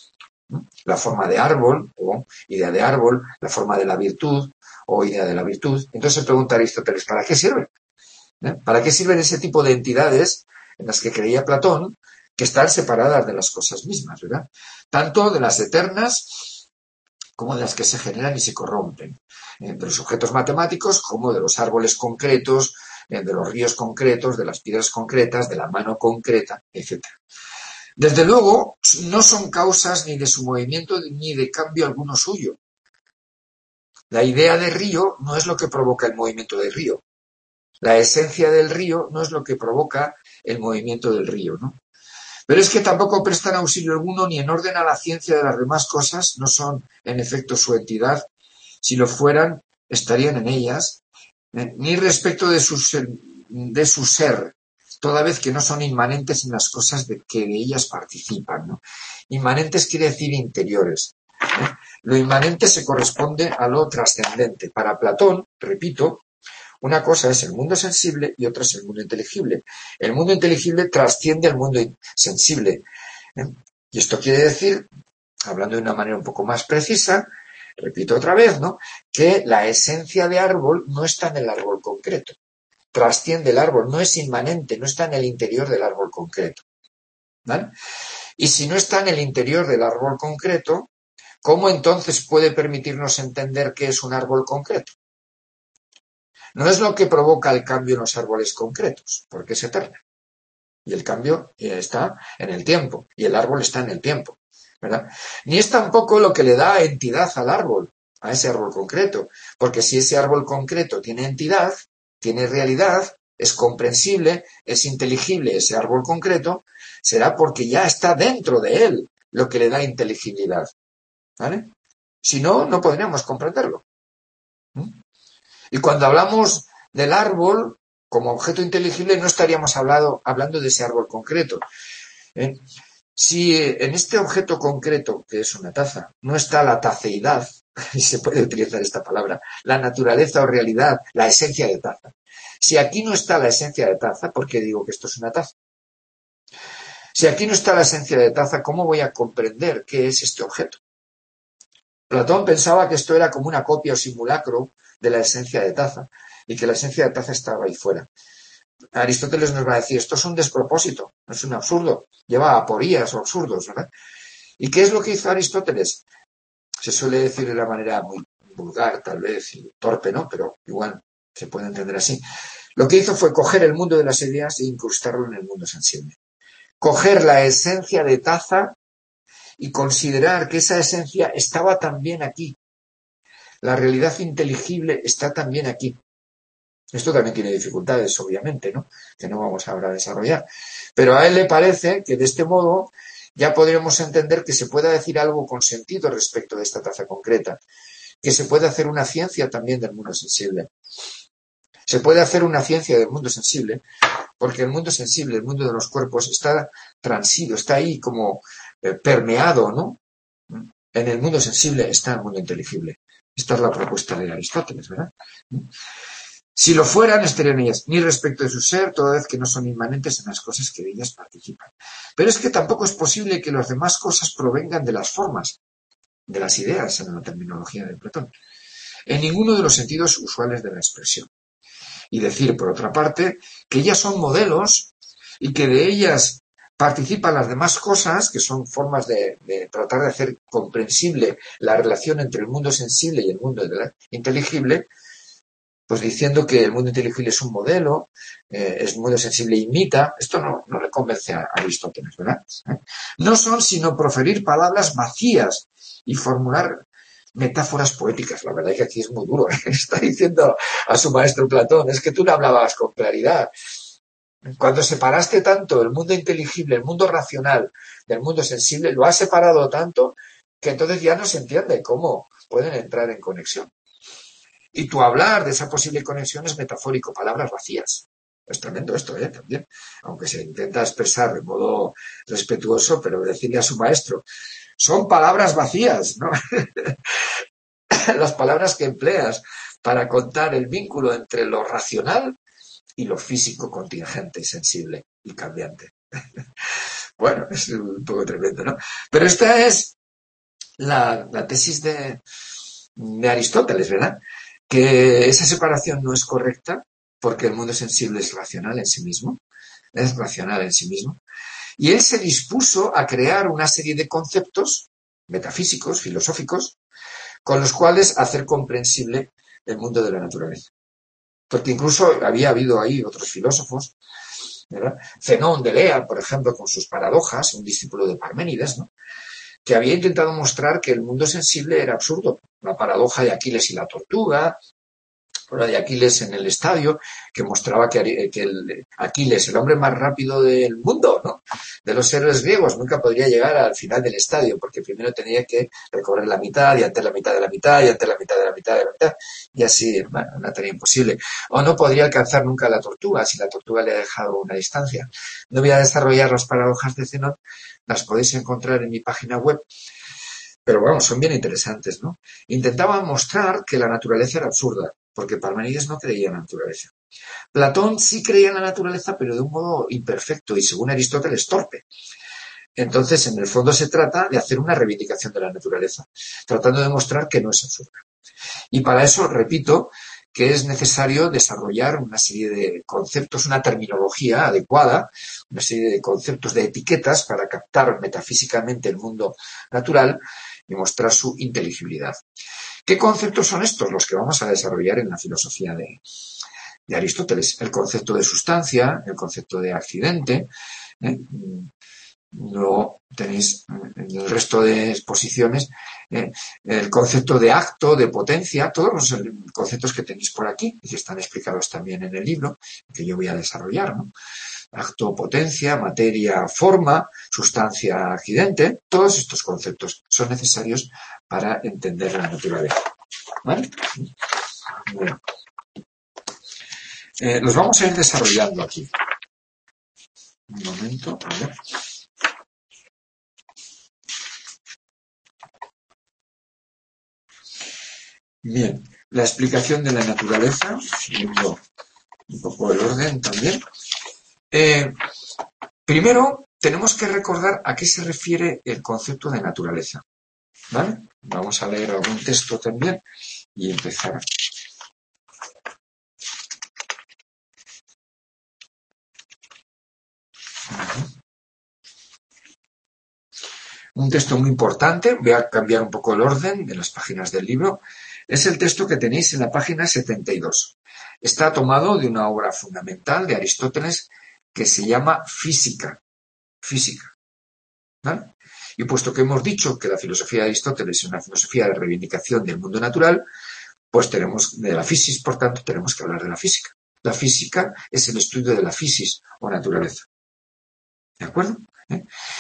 S1: La forma de árbol, o idea de árbol, la forma de la virtud, o idea de la virtud. Entonces se pregunta Aristóteles, ¿para qué sirven? ¿Eh? ¿Para qué sirven ese tipo de entidades en las que creía Platón, que están separadas de las cosas mismas, ¿verdad? Tanto de las eternas como de las que se generan y se corrompen, eh, de los objetos matemáticos como de los árboles concretos, eh, de los ríos concretos, de las piedras concretas, de la mano concreta, etcétera. Desde luego, no son causas ni de su movimiento ni de cambio alguno suyo. La idea de río no es lo que provoca el movimiento del río. La esencia del río no es lo que provoca el movimiento del río, ¿no? Pero es que tampoco prestan auxilio alguno ni en orden a la ciencia de las demás cosas, no son en efecto su entidad. Si lo fueran, estarían en ellas, eh, ni respecto de su ser, de su ser, toda vez que no son inmanentes en las cosas de que de ellas participan, ¿no? Inmanentes quiere decir interiores, ¿eh? Lo inmanente se corresponde a lo trascendente. Para Platón, repito, una cosa es el mundo sensible y otra es el mundo inteligible. El mundo inteligible trasciende al mundo sensible. ¿Eh? Y esto quiere decir, hablando de una manera un poco más precisa, repito otra vez, ¿no?, que la esencia de árbol no está en el árbol concreto. Trasciende el árbol, no es inmanente, no está en el interior del árbol concreto, ¿vale? Y si no está en el interior del árbol concreto, ¿cómo entonces puede permitirnos entender qué es un árbol concreto? No es lo que provoca el cambio en los árboles concretos, porque es eterno. Y el cambio está en el tiempo, y el árbol está en el tiempo, ¿verdad? Ni es tampoco lo que le da entidad al árbol, a ese árbol concreto, porque si ese árbol concreto tiene entidad, tiene realidad, es comprensible, es inteligible ese árbol concreto, será porque ya está dentro de él lo que le da inteligibilidad, ¿vale? Si no, no podríamos comprenderlo. ¿Mm? Y cuando hablamos del árbol como objeto inteligible, no estaríamos hablado, hablando de ese árbol concreto. ¿Eh? Si en este objeto concreto, que es una taza, no está la taceidad, y se puede utilizar esta palabra, la naturaleza o realidad, la esencia de taza. Si aquí no está la esencia de taza, ¿por qué digo que esto es una taza? Si aquí no está la esencia de taza, ¿cómo voy a comprender qué es este objeto? Platón pensaba que esto era como una copia o simulacro de la esencia de taza y que la esencia de taza estaba ahí fuera. Aristóteles nos va a decir, esto es un despropósito, es un absurdo, lleva a aporías o absurdos, ¿verdad? ¿Y qué es lo que hizo Aristóteles? Se suele decir de una manera muy vulgar, tal vez, y torpe, ¿no? Pero igual se puede entender así. Lo que hizo fue coger el mundo de las ideas e incrustarlo en el mundo sensible. Coger la esencia de taza y considerar que esa esencia estaba también aquí. La realidad inteligible está también aquí. Esto también tiene dificultades, obviamente, ¿no? Que no vamos ahora a desarrollar. Pero a él le parece que de este modo ya podríamos entender que se pueda decir algo con sentido respecto de esta taza concreta, que se puede hacer una ciencia también del mundo sensible. Se puede hacer una ciencia del mundo sensible, porque el mundo sensible, el mundo de los cuerpos, está transido, está ahí como eh, permeado, ¿no? En el mundo sensible está el mundo inteligible. Esta es la propuesta de Aristóteles, ¿verdad? Si lo fueran, estarían ellas, ni respecto de su ser, toda vez que no son inmanentes en las cosas que de ellas participan. Pero es que tampoco es posible que las demás cosas provengan de las formas, de las ideas, en la terminología de Platón, en ninguno de los sentidos usuales de la expresión. Y decir, por otra parte, que ellas son modelos y que de ellas participan las demás cosas, que son formas de, de tratar de hacer comprensible la relación entre el mundo sensible y el mundo de la inteligible, pues diciendo que el mundo inteligible es un modelo, eh, el mundo sensible imita. Esto no, no le convence a Aristóteles, ¿verdad? No son sino proferir palabras vacías y formular metáforas poéticas. La verdad es que aquí es muy duro, ¿eh? Está diciendo a su maestro Platón, es que tú no hablabas con claridad. Cuando separaste tanto el mundo inteligible, el mundo racional del mundo sensible, lo has separado tanto que entonces ya no se entiende cómo pueden entrar en conexión. Y tu hablar de esa posible conexión es metafórico, palabras vacías. Es tremendo esto, ¿eh? También, aunque se intenta expresar de modo respetuoso, pero decirle a su maestro, son palabras vacías, ¿no? Las palabras que empleas para contar el vínculo entre lo racional y lo físico contingente, sensible y cambiante. Bueno, es un poco tremendo, ¿no? Pero esta es la, la tesis de, de Aristóteles, ¿verdad? Que esa separación no es correcta porque el mundo sensible es racional en sí mismo, es racional en sí mismo, y él se dispuso a crear una serie de conceptos metafísicos, filosóficos, con los cuales hacer comprensible el mundo de la naturaleza. Porque incluso había habido ahí otros filósofos, ¿verdad? Zenón de Elea, por ejemplo, con sus paradojas, un discípulo de Parménides, ¿no? Que había intentado mostrar que el mundo sensible era absurdo. La paradoja de Aquiles y la tortuga, o la de Aquiles en el estadio, que mostraba que, que el, Aquiles, el hombre más rápido del mundo, ¿no? De los héroes griegos, nunca podría llegar al final del estadio, porque primero tenía que recorrer la mitad, y antes la mitad de la mitad, y antes la mitad de la mitad de la mitad, y así, bueno, una tarea imposible. O no podría alcanzar nunca la tortuga, si la tortuga le ha dejado una distancia. No voy a desarrollar las paradojas de Zenón, las podéis encontrar en mi página web, pero bueno, son bien interesantes, ¿no? Intentaban mostrar que la naturaleza era absurda, porque Parménides no creía en la naturaleza. Platón sí creía en la naturaleza, pero de un modo imperfecto y, según Aristóteles, torpe. Entonces, en el fondo se trata de hacer una reivindicación de la naturaleza, tratando de mostrar que no es absurda. Y para eso, repito, que es necesario desarrollar una serie de conceptos, una terminología adecuada, una serie de conceptos, de etiquetas para captar metafísicamente el mundo natural y mostrar su inteligibilidad. ¿Qué conceptos son estos? Los que vamos a desarrollar en la filosofía de, de Aristóteles. El concepto de sustancia, el concepto de accidente, ¿eh? Lo tenéis en el resto de exposiciones, eh, el concepto de acto, de potencia, todos los conceptos que tenéis por aquí y que están explicados también en el libro que yo voy a desarrollar, ¿no? Acto, potencia, materia, forma, sustancia, accidente, todos estos conceptos son necesarios para entender la naturaleza, ¿vale? Bueno. Eh, los vamos a ir desarrollando aquí. Un momento, a ver. Bien, la explicación de la naturaleza, siguiendo un poco el orden también. Eh, primero, tenemos que recordar a qué se refiere el concepto de naturaleza, ¿vale? Vamos a leer algún texto también y empezar. Un texto muy importante, voy a cambiar un poco el orden de las páginas del libro, es el texto que tenéis en la página setenta y dos. Está tomado de una obra fundamental de Aristóteles que se llama Física. Física, ¿vale? Y puesto que hemos dicho que la filosofía de Aristóteles es una filosofía de reivindicación del mundo natural, pues tenemos de la física, por tanto, tenemos que hablar de la física. La física es el estudio de la fisis o naturaleza. ¿De acuerdo? ¿Eh?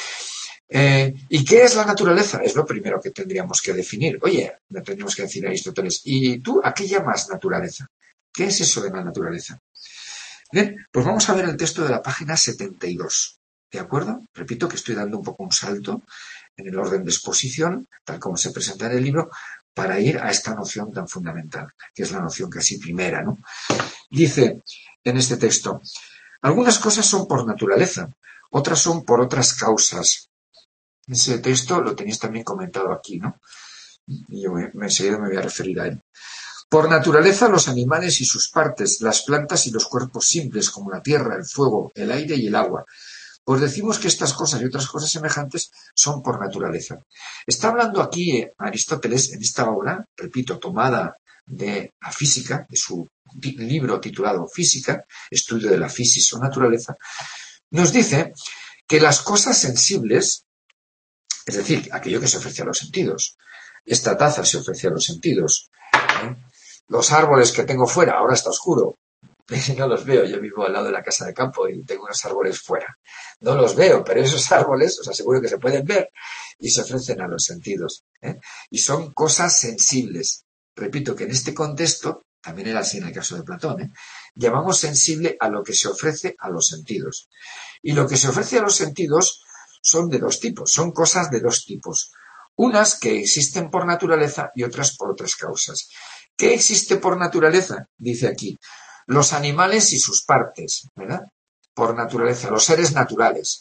S1: Eh, ¿Y qué es la naturaleza? Es lo primero que tendríamos que definir. Oye, le tendríamos que decir a Aristóteles, ¿y tú a qué llamas naturaleza? ¿Qué es eso de la naturaleza? Bien, pues vamos a ver el texto de la página setenta y dos. ¿De acuerdo? Repito que estoy dando un poco un salto en el orden de exposición, tal como se presenta en el libro, para ir a esta noción tan fundamental, que es la noción casi primera, ¿no? Dice en este texto, algunas cosas son por naturaleza, otras son por otras causas. Ese texto lo tenéis también comentado aquí, ¿no? Y yo me, me, enseguida me voy a referir a él. Por naturaleza, los animales y sus partes, las plantas y los cuerpos simples, como la tierra, el fuego, el aire y el agua. Pues decimos que estas cosas y otras cosas semejantes son por naturaleza. Está hablando aquí Aristóteles en esta obra, repito, tomada de la física, de su libro titulado Física, Estudio de la Fisis o Naturaleza, nos dice que las cosas sensibles, es decir, aquello que se ofrece a los sentidos, esta taza se ofrece a los sentidos, ¿eh? Los árboles que tengo fuera, ahora está oscuro, no los veo, yo vivo al lado de la casa de campo y tengo unos árboles fuera. No los veo, pero esos árboles os aseguro que se pueden ver y se ofrecen a los sentidos, ¿eh? Y son cosas sensibles. Repito que en este contexto, también era así en el caso de Platón, ¿eh? Llamamos sensible a lo que se ofrece a los sentidos. Y lo que se ofrece a los sentidos son de dos tipos, son cosas de dos tipos. Unas que existen por naturaleza y otras por otras causas. ¿Qué existe por naturaleza? Dice aquí. Los animales y sus partes, ¿verdad? Por naturaleza, los seres naturales.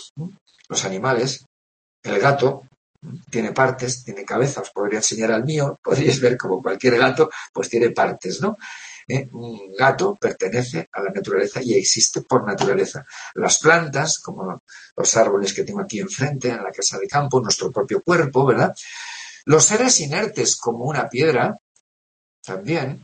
S1: Los animales, el gato, tiene partes, tiene cabeza, os podría enseñar al mío, podríais ver como cualquier gato, pues tiene partes, ¿no? ¿Eh? Un gato pertenece a la naturaleza y existe por naturaleza. Las plantas, como los árboles que tengo aquí enfrente, en la casa de campo, nuestro propio cuerpo, ¿verdad? Los seres inertes, como una piedra, también,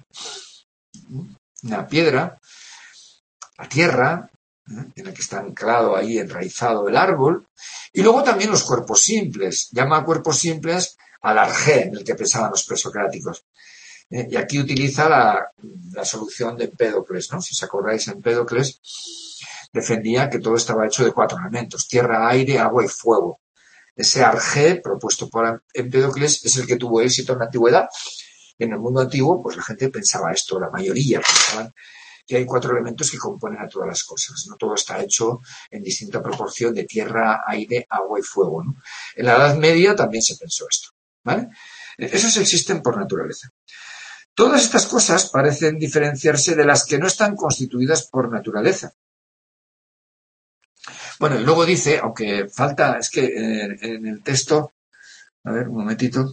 S1: una piedra, la tierra, ¿eh? En la que está anclado ahí, enraizado el árbol, y luego también los cuerpos simples, llama cuerpos simples al arjé, en el que pensaban los presocráticos. ¿Eh? Y aquí utiliza la, la solución de Empédocles, ¿no? Si os acordáis, Empédocles defendía que todo estaba hecho de cuatro elementos, tierra, aire, agua y fuego. Ese arjé propuesto por Empédocles es el que tuvo éxito en la antigüedad. En el mundo antiguo, pues la gente pensaba esto, la mayoría pensaban que hay cuatro elementos que componen a todas las cosas, ¿no? Todo está hecho en distinta proporción de tierra, aire, agua y fuego, ¿no? En la Edad Media también se pensó esto, ¿vale? Esos existen por naturaleza. Todas estas cosas parecen diferenciarse de las que no están constituidas por naturaleza. Bueno, y luego dice, aunque falta, es que en, en el texto, a ver, un momentito.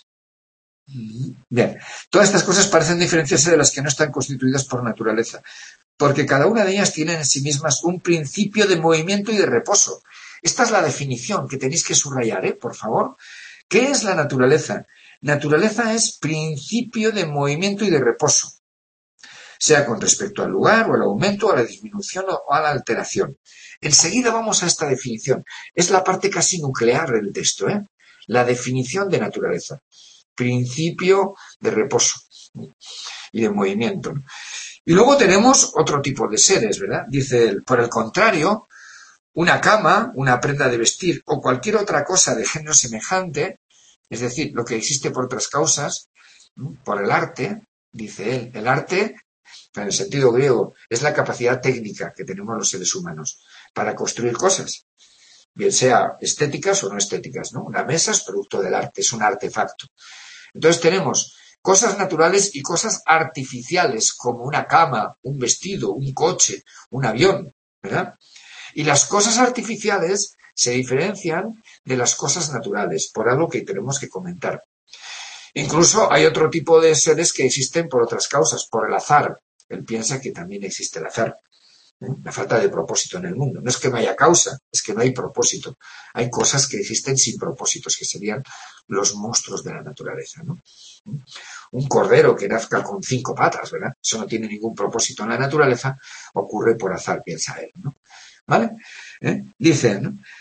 S1: Bien, todas estas cosas parecen diferenciarse de las que no están constituidas por naturaleza, porque cada una de ellas tiene en sí mismas un principio de movimiento y de reposo. Esta es la definición que tenéis que subrayar, ¿eh? Por favor. ¿Qué es la naturaleza? Naturaleza es principio de movimiento y de reposo, sea con respecto al lugar o al aumento, a la disminución o a la alteración. Enseguida vamos a esta definición. Es la parte casi nuclear del texto, ¿eh? La definición de naturaleza. Principio de reposo y de movimiento. Y luego tenemos otro tipo de seres, ¿verdad? Dice él, por el contrario, una cama, una prenda de vestir o cualquier otra cosa de género semejante, es decir, lo que existe por otras causas, por el arte, dice él, el arte, en el sentido griego, es la capacidad técnica que tenemos los seres humanos para construir cosas, bien sea estéticas o no estéticas, ¿no? Una mesa es producto del arte, es un artefacto. Entonces tenemos cosas naturales y cosas artificiales, como una cama, un vestido, un coche, un avión, ¿verdad? Y las cosas artificiales se diferencian de las cosas naturales, por algo que tenemos que comentar. Incluso hay otro tipo de seres que existen por otras causas, por el azar. Él piensa que también existe el azar, ¿eh? La falta de propósito en el mundo. No es que no haya causa, es que no hay propósito. Hay cosas que existen sin propósitos, que serían los monstruos de la naturaleza, ¿no? Un cordero que nazca con cinco patas, ¿verdad? Eso no tiene ningún propósito en la naturaleza, ocurre por azar, piensa él, ¿no? ¿Vale? ¿Eh? Dice, ¿no?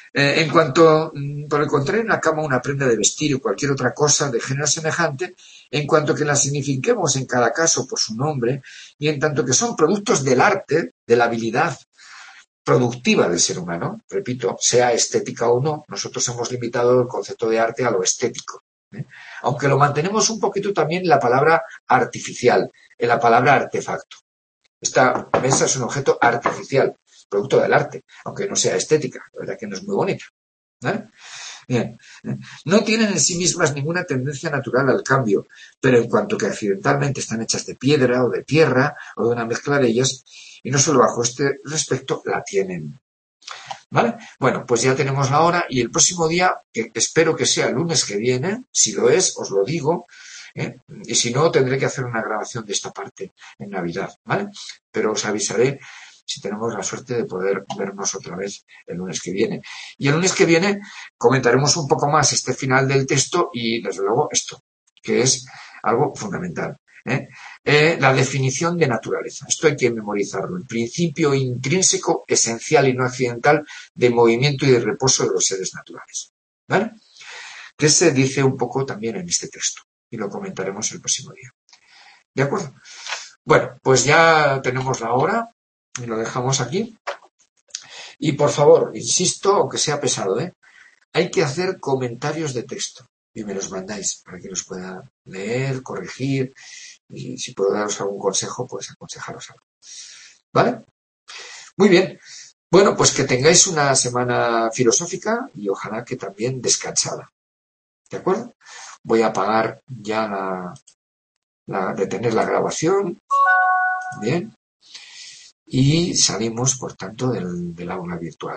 S1: Eh, en cuanto, por el contrario, una cama, una prenda de vestir o cualquier otra cosa de género semejante, en cuanto que la signifiquemos en cada caso por su nombre, y en tanto que son productos del arte, de la habilidad productiva del ser humano, repito, sea estética o no, nosotros hemos limitado el concepto de arte a lo estético, ¿eh? Aunque lo mantenemos un poquito también en la palabra artificial, en la palabra artefacto. Esta mesa es un objeto artificial, producto del arte, aunque no sea estética, la verdad que no es muy bonita, ¿eh? Bien. No tienen en sí mismas ninguna tendencia natural al cambio, pero en cuanto que accidentalmente están hechas de piedra o de tierra o de una mezcla de ellas, y no solo bajo este respecto, la tienen. ¿Vale? Bueno, pues ya tenemos la hora y el próximo día, que espero que sea el lunes que viene, si lo es, os lo digo, ¿eh? Y si no, tendré que hacer una grabación de esta parte en Navidad, ¿vale? Pero os avisaré si tenemos la suerte de poder vernos otra vez el lunes que viene. Y el lunes que viene comentaremos un poco más este final del texto y, desde luego, esto, que es algo fundamental. ¿Eh? Eh, la definición de naturaleza. Esto hay que memorizarlo. El principio intrínseco, esencial y no accidental de movimiento y de reposo de los seres naturales. ¿Vale? Que se dice un poco también en este texto y lo comentaremos el próximo día. ¿De acuerdo? Bueno, pues ya tenemos la hora y lo dejamos aquí. Y por favor, insisto, aunque sea pesado, ¿eh? Hay que hacer comentarios de texto y me los mandáis para que los pueda leer, corregir. Y si puedo daros algún consejo, pues aconsejaros algo. ¿Vale? Muy bien. Bueno, pues que tengáis una semana filosófica y ojalá que también descansada. ¿De acuerdo? Voy a apagar ya la, la detener la grabación. Bien. Y salimos, por tanto, del, del aula virtual.